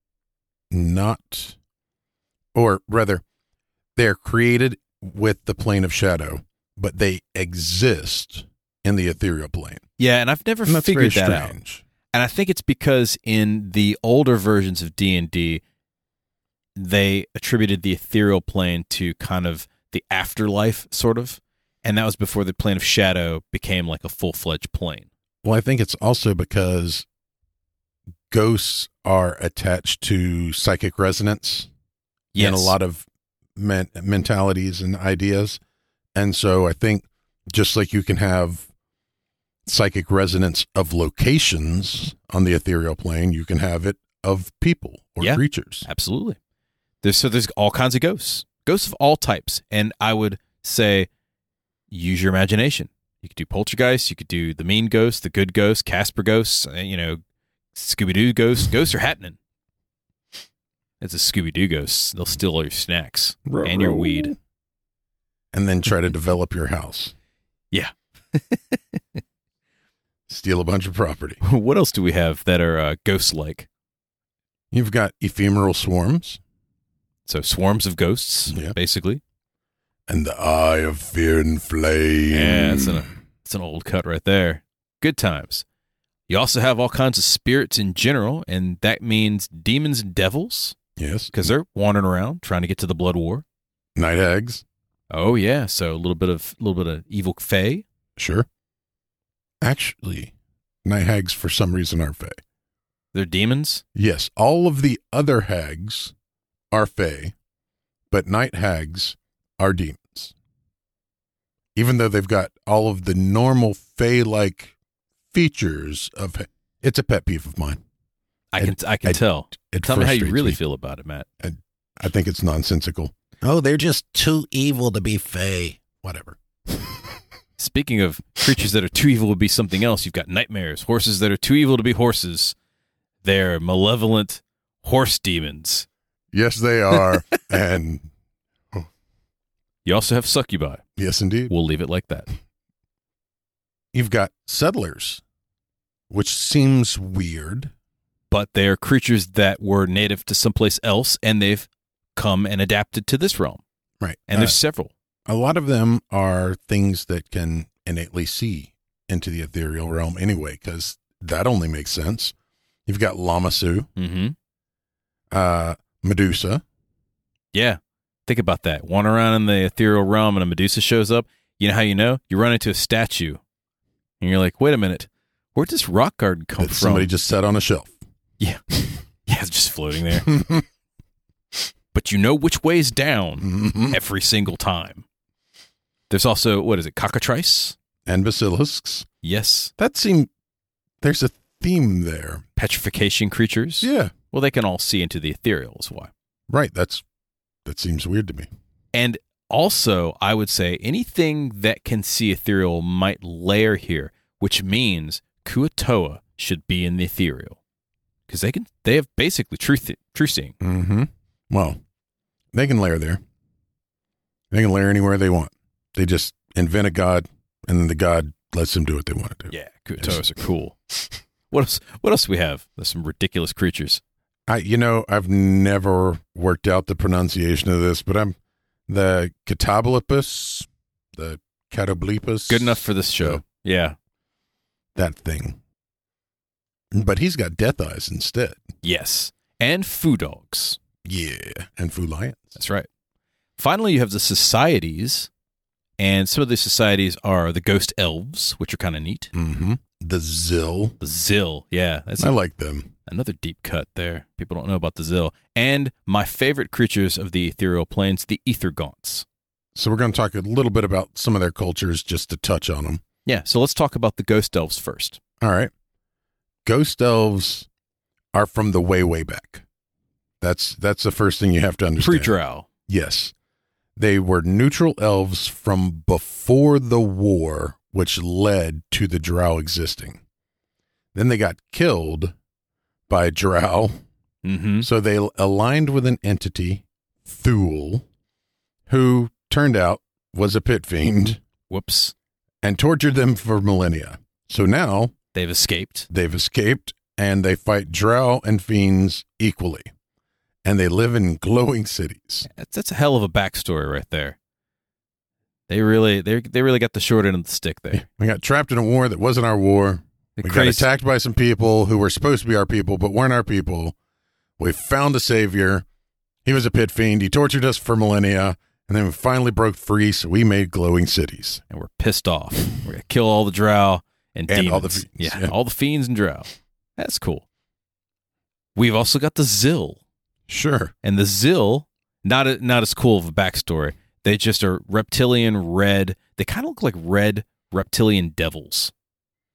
Not, or rather, they're created with the plane of shadow, but they exist in the ethereal plane. Yeah, and I've never And that's figured very that out. strange. And I think it's because in the older versions of D and D, they attributed the ethereal plane to kind of the afterlife, sort of. And that was before the plane of shadow became like a full-fledged plane. Well, I think it's also because ghosts are attached to psychic resonance Yes. in a lot of men- mentalities and ideas. And so I think just like you can have psychic resonance of locations on the ethereal plane, you can have it of people or Yeah. creatures. Absolutely. There's, so there's all kinds of ghosts, ghosts of all types. And I would say use your imagination. You could do poltergeists. You could do the mean ghost, the good ghost, Casper ghosts, uh, you know, Scooby-Doo ghosts. Ghosts are happening. It's a Scooby-Doo ghost. They'll steal all your snacks and your weed. And then try to develop your house. Yeah. Steal a bunch of property. What else do we have that are uh, ghost-like? You've got ephemeral swarms. So swarms of ghosts, Yeah. basically. And the eye of fear and flame. Yeah, it's an, it's an old cut right there. Good times. You also have all kinds of spirits in general, and that means demons and devils, Yes. because they're wandering around trying to get to the blood war. Night hags. Oh yeah, so a little bit of a little bit of evil fae. Sure. Actually, night hags for some reason are fae. They're demons. Yes, all of the other hags are fae, but night hags are demons. Even though they've got all of the normal fae-like features of ha- it's a pet peeve of mine. I can It- I can I- tell. It Tell me how you frustrates really me. feel about it, Matt. I think it's nonsensical. Oh, they're just too evil to be fae. Whatever. Speaking of creatures that are too evil to be something else, you've got nightmares, horses that are too evil to be horses. They're malevolent horse demons. Yes, they are. And You also have succubi. yes, indeed. We'll leave it like that. You've got settlers, which seems weird. But they are creatures that were native to someplace else, and they've come and adapted to this realm. Right. And Uh, there's several. a lot of them are things that can innately see into the ethereal realm anyway, because that only makes sense. You've got Lamassu, Mm-hmm. uh, Medusa. Yeah. Think about that. Wander around in the ethereal realm and a Medusa shows up. You know how you know? You run into a statue. And you're like, wait a minute. Where'd this rock garden come that from? somebody just set on a shelf. Yeah. Yeah, it's just floating there. But you know which way is down Mhm. every single time. There's also, what is it, cockatrice? And basilisks. Yes. That seemed, there's a theme there. Petrification creatures. Yeah. Well, they can all see into the ethereal is why. Right. That's, that seems weird to me. And also, I would say anything that can see ethereal might layer here, which means Kuatoa should be in the ethereal. Because they can, they have basically true, th- true seeing. Mm-hmm. Well, they can lair there. They can lair anywhere they want. They just invent a god, and then the god lets them do what they want to do. Yeah, Kuatoas are cool. What else? What else do we have? There's some ridiculous creatures. I, you know, I've never worked out the pronunciation of this, but I'm the Catabalipus, the Catablipus. Good enough for this show. Yeah. That thing. But he's got death eyes instead. Yes. And foo dogs. Yeah. And Fu Lions. That's right. Finally, you have the societies, and some of the societies are the ghost elves, which are kind of neat. Mm-hmm. The Zill. The Zill, yeah, that's I like them. another deep cut there. People don't know about the Zill. And my favorite creatures of the ethereal planes, the Ether Gaunts. So we're going to talk a little bit about some of their cultures just to touch on them. Yeah, so let's talk about the ghost elves first. All right. Ghost elves are from the way, way back. That's that's the first thing you have to understand. Pre-drow. Yes. They were neutral elves from before the war, which led to the drow existing. Then they got killed by drow, Mm-hmm. so they aligned with an entity, Thule, who turned out was a pit fiend Whoops. and tortured them for millennia. So now They've escaped. they've escaped and they fight drow and fiends equally. And they live in glowing cities. That's, that's a hell of a backstory right there. They really, they they really got the short end of the stick there. We got trapped in a war that wasn't our war. The We got crazy- attacked by some people who were supposed to be our people, but weren't our people. We found a savior. He was a pit fiend. He tortured us for millennia. And then we finally broke free, so we made glowing cities. and we're pissed off. We're gonna kill all the drow and, And demons. all the fiends, yeah, yeah. all the fiends and drow. That's cool. We've also got the Zill, Sure. and the Zill, not a, not as cool of a backstory. They just are reptilian red. They kind of look like red reptilian devils.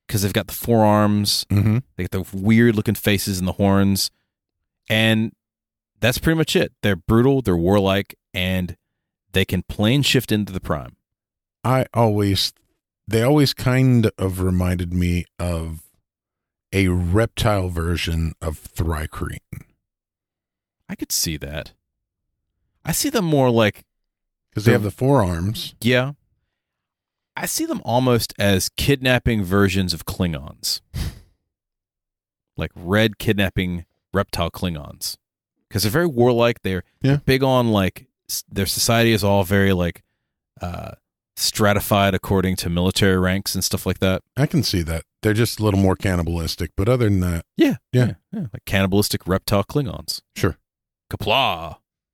because they've got the forearms, Mm-hmm. they got the weird looking faces and the horns, and that's pretty much it. They're brutal, they're warlike, and they can plane shift into the prime. I always, they always kind of reminded me of a reptile version of Thri-kreen. I could see that. I see them more like, Because they have the forearms. yeah, I see them almost as kidnapping versions of Klingons. Like red kidnapping reptile Klingons. Because they're very warlike. They're, Yeah. they're big on, like, s- their society is all very, like, uh, stratified according to military ranks and stuff like that. I can see that. They're just a little more cannibalistic. But other than that, Yeah. Yeah. yeah. Like cannibalistic reptile Klingons. sure. Kapla.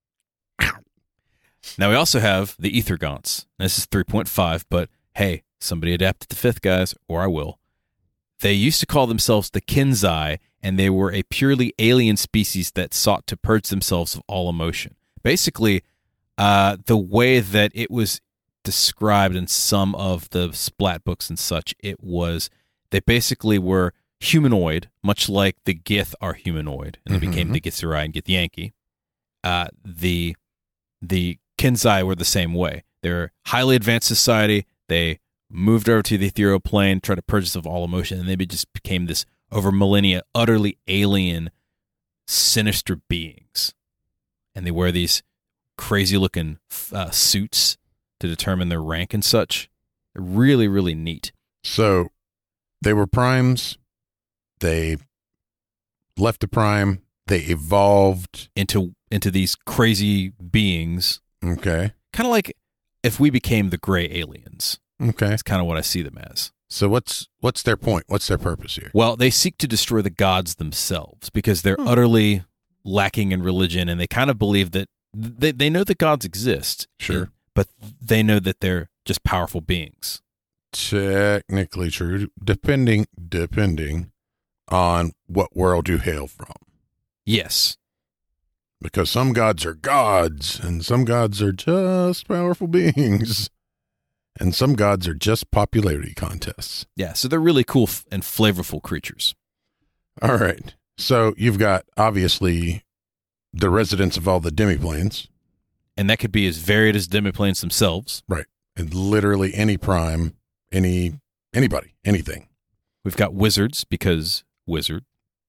Now we also have the Ether Gaunts. This is three point five, but hey, somebody adapted to fifth, guys, or I will. They used to call themselves the Kinzai, and they were a purely alien species that sought to purge themselves of all emotion. Basically, uh, the way that it was described in some of the splat books and such, it was they basically were humanoid, much like the Gith are humanoid, and they became Mhm. the Githzerai and Githyanki. Uh, the the Kinzai were the same way. They're a highly advanced society. They moved over to the ethereal plane, tried to purge us of all emotion, and they be- just became this, over millennia, utterly alien, sinister beings. And they wear these crazy-looking uh, suits to determine their rank and such. They're really, really neat. So they were primes. They left the prime. They evolved. Into into these crazy beings, Okay. kind of like if we became the gray aliens. Okay. That's kind of what I see them as. So what's what's their point? What's their purpose here? Well, they seek to destroy the gods themselves because they're Hmm. utterly lacking in religion, and they kind of believe that they, they know that gods exist. Sure. But they know that they're just powerful beings. Technically true, depending depending on what world you hail from. Yes. Because some gods are gods, and some gods are just powerful beings, and some gods are just popularity contests. Yeah, so they're really cool f- and flavorful creatures. All right. So you've got, obviously, the residents of all the demiplanes, And that could be as varied as demiplanes themselves. and literally any prime, any anybody, anything. We've got wizards because wizard.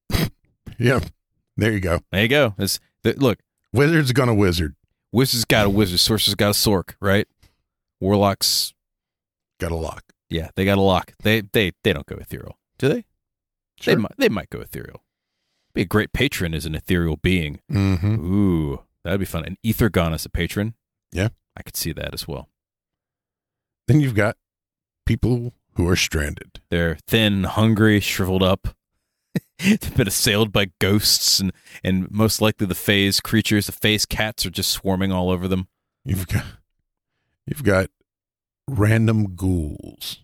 Yeah, there you go. There you go. It's, th- look, Wizard's gonna wizard. wizard's got a wizard, sorcerer's got a sork, right? Warlocks, Got a lock. yeah, they got a lock. They they they don't go ethereal, do they? Sure. They might they might go ethereal. Be a great patron as an ethereal being. Mm-hmm. Ooh, that'd be fun. An ether gon as a patron. Yeah. I could see that as well. Then you've got people who are stranded. They're thin, hungry, shriveled up. They've been assailed by ghosts and, and most likely the phase creatures. The phase cats are just swarming all over them. You've got you've got random ghouls.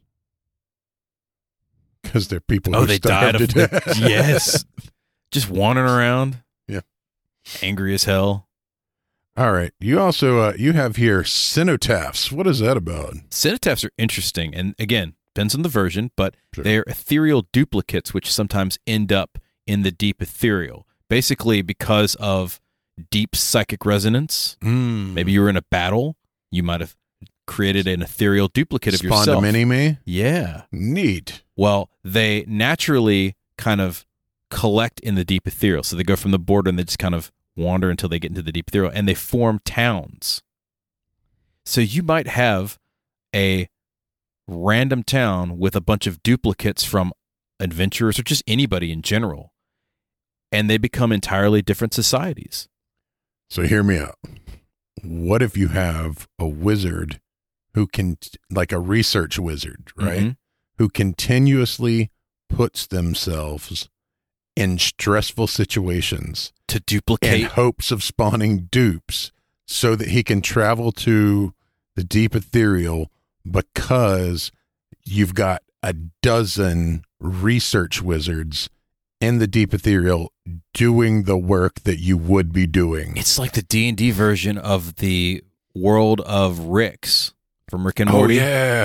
Because they're people Oh, who they starved died of to death. yes, just wandering around. Yeah. Angry as hell. All right. You also uh, you have here cenotaphs. What is that about? Cenotaphs are interesting, and again, depends on the version, but Sure. they're ethereal duplicates, which sometimes end up in the deep ethereal. Basically, because of deep psychic resonance. Mm. Maybe you were in a battle. You might have created an ethereal duplicate of Spawned yourself. a mini-me? Yeah. Neat. Well, they naturally kind of collect in the deep ethereal. So they go from the border and they just kind of wander until they get into the deep ethereal, and they form towns. So you might have a random town with a bunch of duplicates from adventurers or just anybody in general, and they become entirely different societies. So hear me out. What if you have a wizard who can, like a research wizard, right? Mhm. Who continuously puts themselves in stressful situations To in duplicate. hopes of spawning dupes so that he can travel to the deep ethereal, because you've got a dozen research wizards in the deep ethereal doing the work that you would be doing. It's like the D and D version of the world of Ricks from Rick and Oh, Morty. yeah.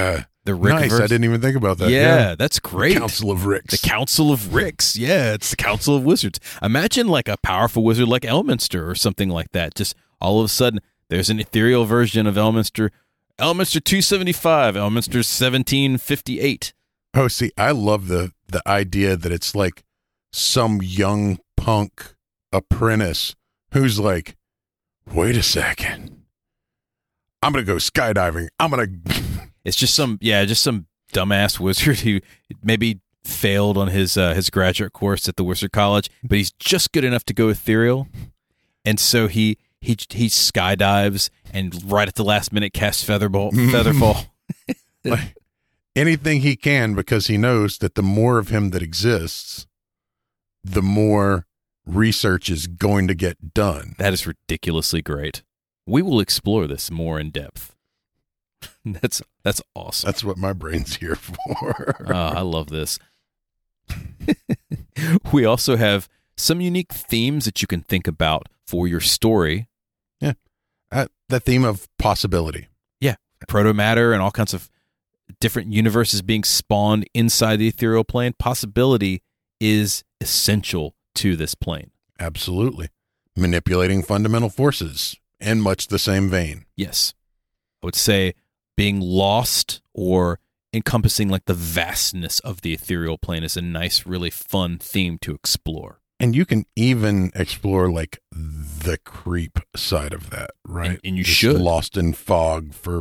The Rick nice. verse. I didn't even think about that. Yeah, Yeah. that's great. The Council of Ricks. The Council of Ricks. Yeah, it's the Council of Wizards. Imagine like a powerful wizard like Elminster or something like that. Just all of a sudden, there's an ethereal version of Elminster. Elminster two seventy-five, Elminster seventeen fifty-eight. Oh, see, I love the the idea that it's like some young punk apprentice who's like, wait a second, I'm going to go skydiving. I'm going to... It's just some, yeah, just some dumbass wizard who maybe failed on his uh, his graduate course at the Wizard College, but he's just good enough to go ethereal, and so he he he skydives and right at the last minute casts featherball featherfall. like, anything he can, because he knows that the more of him that exists, the more research is going to get done. That is ridiculously great. We will explore this more in depth. That's that's awesome. That's what my brain's here for. Oh, I love this. We also have some unique themes that you can think about for your story. Yeah. Uh, the theme of possibility. Yeah. Proto-matter and all kinds of different universes being spawned inside the ethereal plane. Possibility is essential to this plane. Absolutely. Manipulating fundamental forces in much the same vein. Yes. I would say being lost or encompassing like the vastness of the ethereal plane is a nice, really fun theme to explore. And you can even explore like the creep side of that, right? And, and you Just should. Lost in fog for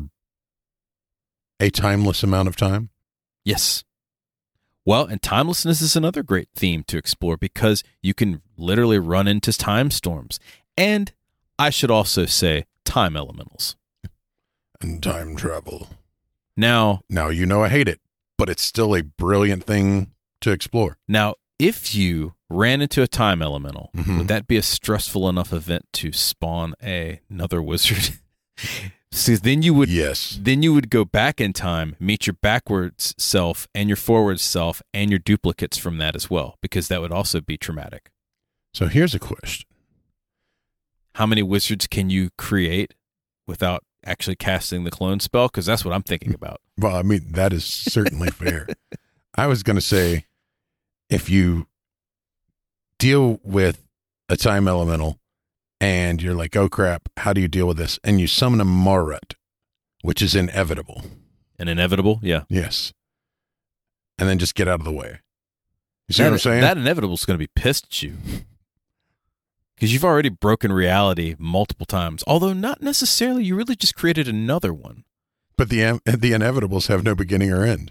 a timeless amount of time. Yes. Well, and timelessness is another great theme to explore because you can literally run into time storms. And I should also say time elementals. And time travel. Now, Now, you know I hate it, but it's still a brilliant thing to explore. now, if you ran into a time elemental, Mhm. would that be a stressful enough event to spawn a, another wizard? See, then you would Yes. then you would go back in time, meet your backwards self and your forward self and your duplicates from that as well, because that would also be traumatic. So here's a question. How many wizards can you create without actually casting the clone spell? Because that's what I'm thinking about. Well, I mean, that is certainly fair. I was going to say, if you deal with a time elemental and you're like, oh crap, how do you deal with this? And you summon a Marut, which is inevitable. An inevitable, yeah. Yes. And then just get out of the way. You see that, what I'm saying? That inevitable is going to be pissed at you. Because you've already broken reality multiple times. Although not necessarily, you really just created another one. But the the inevitables have no beginning or end.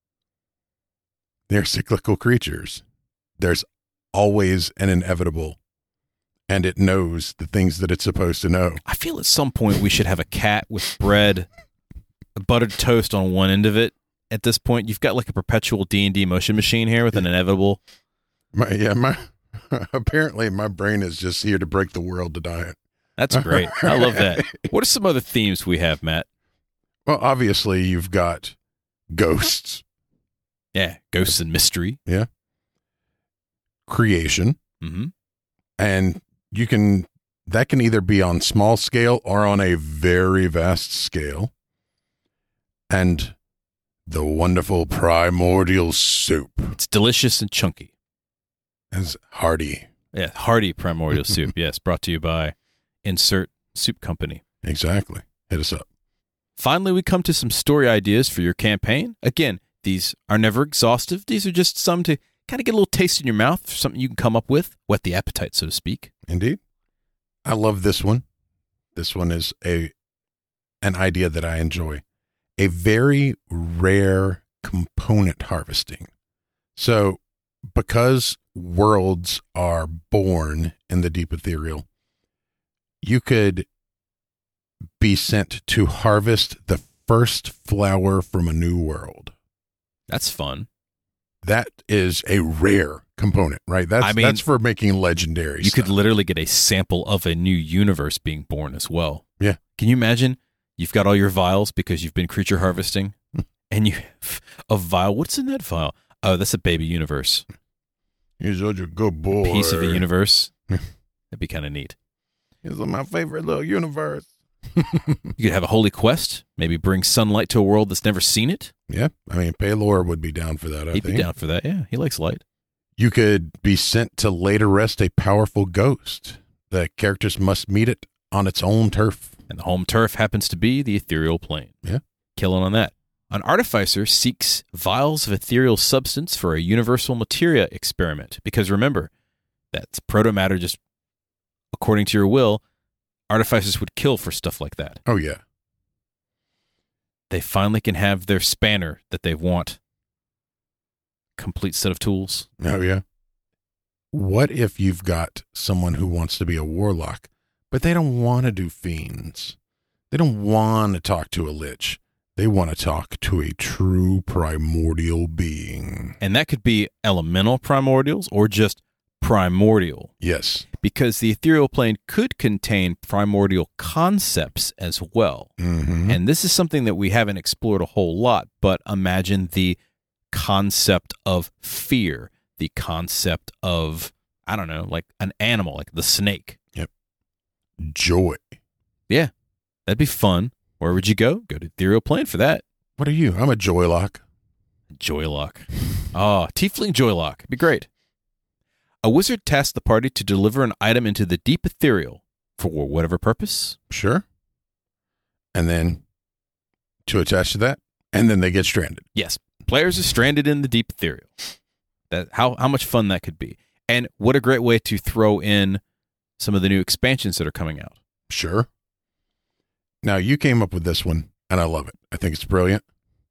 They're cyclical creatures. There's always an inevitable, and it knows the things that it's supposed to know. I feel at some point we should have a cat with bread, a buttered toast on one end of it. At this point, you've got like a perpetual D and D motion machine here with an inevitable. My, yeah, my apparently my brain is just here to break the world to diet. That's great. I love that. What are some other themes we have, Matt? Well, obviously you've got ghosts, Yeah, ghosts and mystery. creation, Mm-hmm. and you can that can either be on small scale or on a very vast scale. And the wonderful primordial soup It's delicious and chunky. is hearty. Yeah, hearty primordial soup. Yes, brought to you by Insert Soup Company. Exactly. Hit us up. Finally, we come to some story ideas for your campaign. Again, these are never exhaustive. These are just some to kind of get a little taste in your mouth, something you can come up with, whet the appetite, so to speak. Indeed. I love this one. This one is a an idea that I enjoy. A very rare component harvesting. So, because worlds are born in the deep ethereal, you could be sent to harvest the first flower from a new world. That's fun. That is a rare component, right? That's I mean, that's for making legendary You stuff. could literally get a sample of a new universe being born as well. Yeah. Can you imagine? You've got all your vials because you've been creature harvesting, and you have a vial. What's in that vial? Oh, that's a baby universe. You're such a good boy. Piece of a universe. That'd be kind of neat. This is my favorite little universe. You could have a holy quest, maybe bring sunlight to a world that's never seen it. Yeah. I mean, Paylor would be down for that, I He'd think. be down for that. Yeah, he likes light. You could be sent to lay to rest a powerful ghost. The characters must meet it on its own turf. And the home turf happens to be the ethereal plane. Yeah. Killing on that. An artificer seeks vials of ethereal substance for a universal materia experiment. Because remember, that's proto-matter just, according to your will, artificers would kill for stuff like that. Oh, yeah. They finally can have their spanner that they want. Complete set of tools. Oh, yeah. What if you've got someone who wants to be a warlock, but they don't want to do fiends? They don't want to talk to a lich. They want to talk to a true primordial being. And that could be elemental primordials or just primordial. Yes. Because the ethereal plane could contain primordial concepts as well. Mm-hmm. And this is something that we haven't explored a whole lot, but imagine the concept of fear, the concept of, I don't know, like an animal, like the snake. Yep. Joy. Yeah, that'd be fun. Where would you go? Go to ethereal plane for that. What are you? I'm a joylock. Joylock. Oh, tiefling joylock. It'd be great. A wizard tasks the party to deliver an item into the deep ethereal for whatever purpose. Sure. And then to attach to that, and then they get stranded. Yes. Players are stranded in the deep ethereal. That how how much fun that could be. And what a great way to throw in some of the new expansions that are coming out. Sure. Now, you came up with this one, and I love it. I think it's brilliant.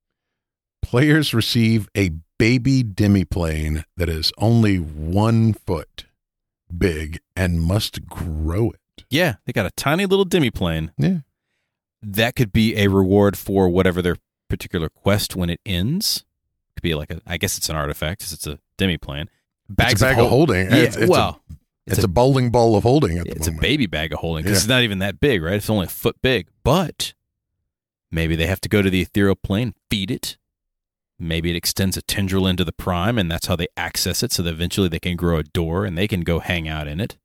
Players receive a baby demiplane that is only one foot big and must grow it. Yeah, they got a tiny little demiplane. Yeah. That could be a reward for whatever their particular quest when it ends. Could be like a, I guess it's an artifact, because it's a demiplane. Bags it's a bag of, hol- of holding. Yeah, it's, it's well, a, it's, it's a, a bowling ball of holding at the it's moment. It's a baby bag of holding, because yeah. it's not even that big, right? It's only a foot big. But maybe they have to go to the ethereal plane, feed it. Maybe it extends a tendril into the prime, and that's how they access it, so that eventually they can grow a door and they can go hang out in it.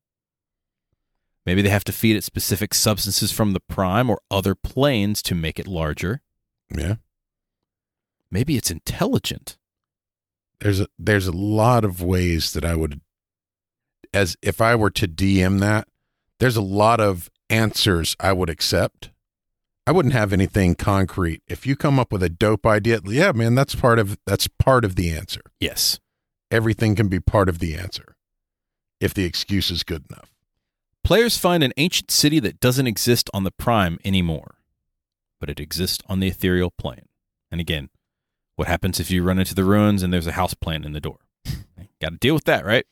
Maybe they have to feed it specific substances from the prime or other planes to make it larger. Yeah. Maybe it's intelligent. There's a, there's a lot of ways that I would, as if I were to D M that, there's a lot of answers I would accept. I wouldn't have anything concrete. If you come up with a dope idea, yeah, man, that's part of that's part of the answer. Yes. Everything can be part of the answer if the excuse is good enough. Players find an ancient city that doesn't exist on the prime anymore, but it exists on the ethereal plane. And again, what happens if you run into the ruins and there's a house plant in the door? Got to deal with that, right?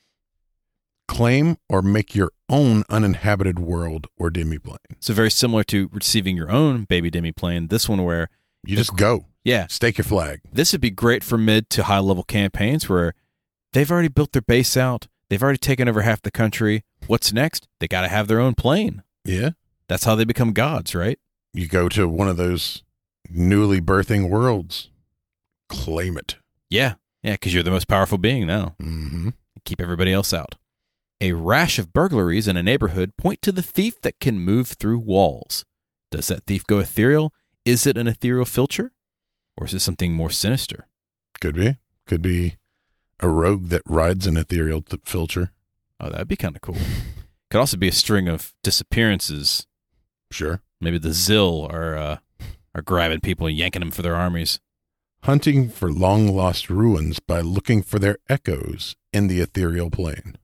Claim or make your own uninhabited world or demiplane. So very similar to receiving your own baby demiplane. This one where you just go. Yeah. Stake your flag. This would be great for mid to high level campaigns where they've already built their base out. They've already taken over half the country. What's next? They got to have their own plane. Yeah. That's how they become gods, right? You go to one of those newly birthing worlds. Claim it. Yeah. Yeah, because you're the most powerful being now. Mm-hmm. Keep everybody else out. A rash of burglaries in a neighborhood point to the thief that can move through walls. Does that thief go ethereal? Is it an ethereal filter? Or is it something more sinister? Could be. Could be a rogue that rides an ethereal th- filter. Oh, that'd be kind of cool. Could also be a string of disappearances. Sure. Maybe the Zill are, uh, are grabbing people and yanking them for their armies. Hunting for long-lost ruins by looking for their echoes in the ethereal plane.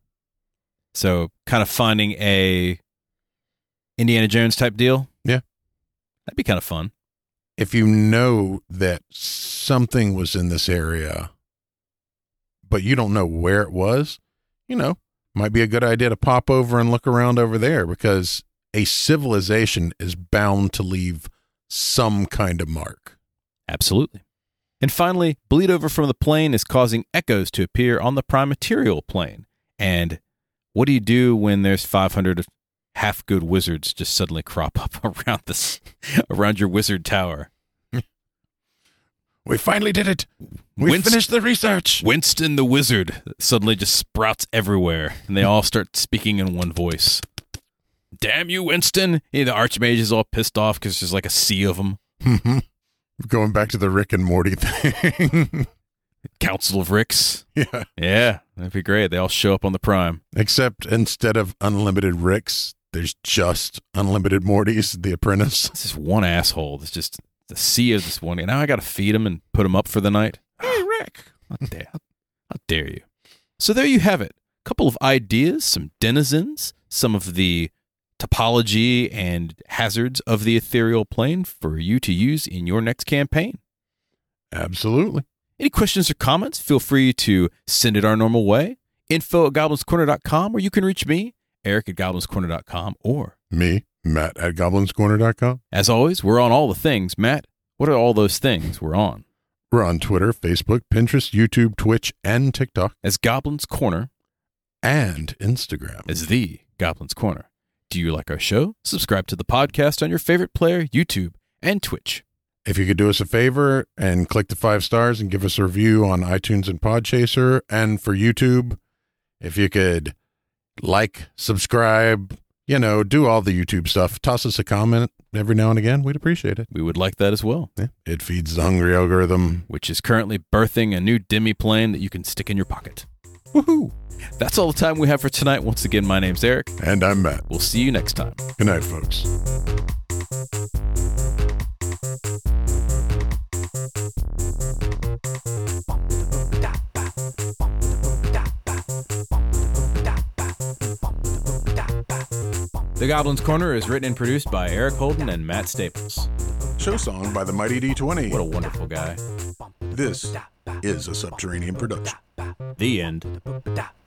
So kind of finding a Indiana Jones type deal? Yeah. That'd be kind of fun. If you know that something was in this area, but you don't know where it was, you know, might be a good idea to pop over and look around over there, because a civilization is bound to leave some kind of mark. Absolutely. And finally, bleed over from the plane is causing echoes to appear on the prime material plane. And what do you do when there's five hundred half-good wizards just suddenly crop up around this, around your wizard tower? We finally did it. We Winst- finished the research. Winston the wizard suddenly just sprouts everywhere, and they all start speaking in one voice. Damn you, Winston! You know, the archmage is all pissed off because there's like a sea of them. Mm-hmm. Going back to the Rick and Morty thing. Council of Ricks. Yeah. Yeah, that'd be great. They all show up on the Prime. Except instead of unlimited Ricks, there's just unlimited Mortys, the apprentice. This is one asshole. It's just the sea of this one. And now I got to feed him and put him up for the night. Hey, Rick. How dare, how dare you? So there you have it. A couple of ideas, some denizens, some of the topology and hazards of the ethereal plane for you to use in your next campaign. Absolutely. Any questions or comments, feel free to send it our normal way. Info at goblins corner dot com, or you can reach me, Eric at goblins corner dot com, or me, Matt at goblins corner dot com. As always, we're on all the things. Matt, what are all those things we're on? We're on Twitter, Facebook, Pinterest, YouTube, Twitch, and TikTok. As Goblins Corner. And Instagram. As the Goblins Corner. Do you like our show? Subscribe to the podcast on your favorite player, YouTube, and Twitch. If you could do us a favor and click the five stars and give us a review on iTunes and Podchaser, and for YouTube, if you could like, subscribe, you know, do all the YouTube stuff. Toss us a comment every now and again. We'd appreciate it. We would like that as well. Yeah. It feeds the hungry algorithm. Which is currently birthing a new demi-plane that you can stick in your pocket. Woohoo! That's all the time we have for tonight. Once again, my name's Eric. And I'm Matt. We'll see you next time. Good night, folks. The Goblins Corner is written and produced by Eric Holden and Matt Staples. Show song by the Mighty D twenty. What a wonderful guy. This is a Subterranean production. The end.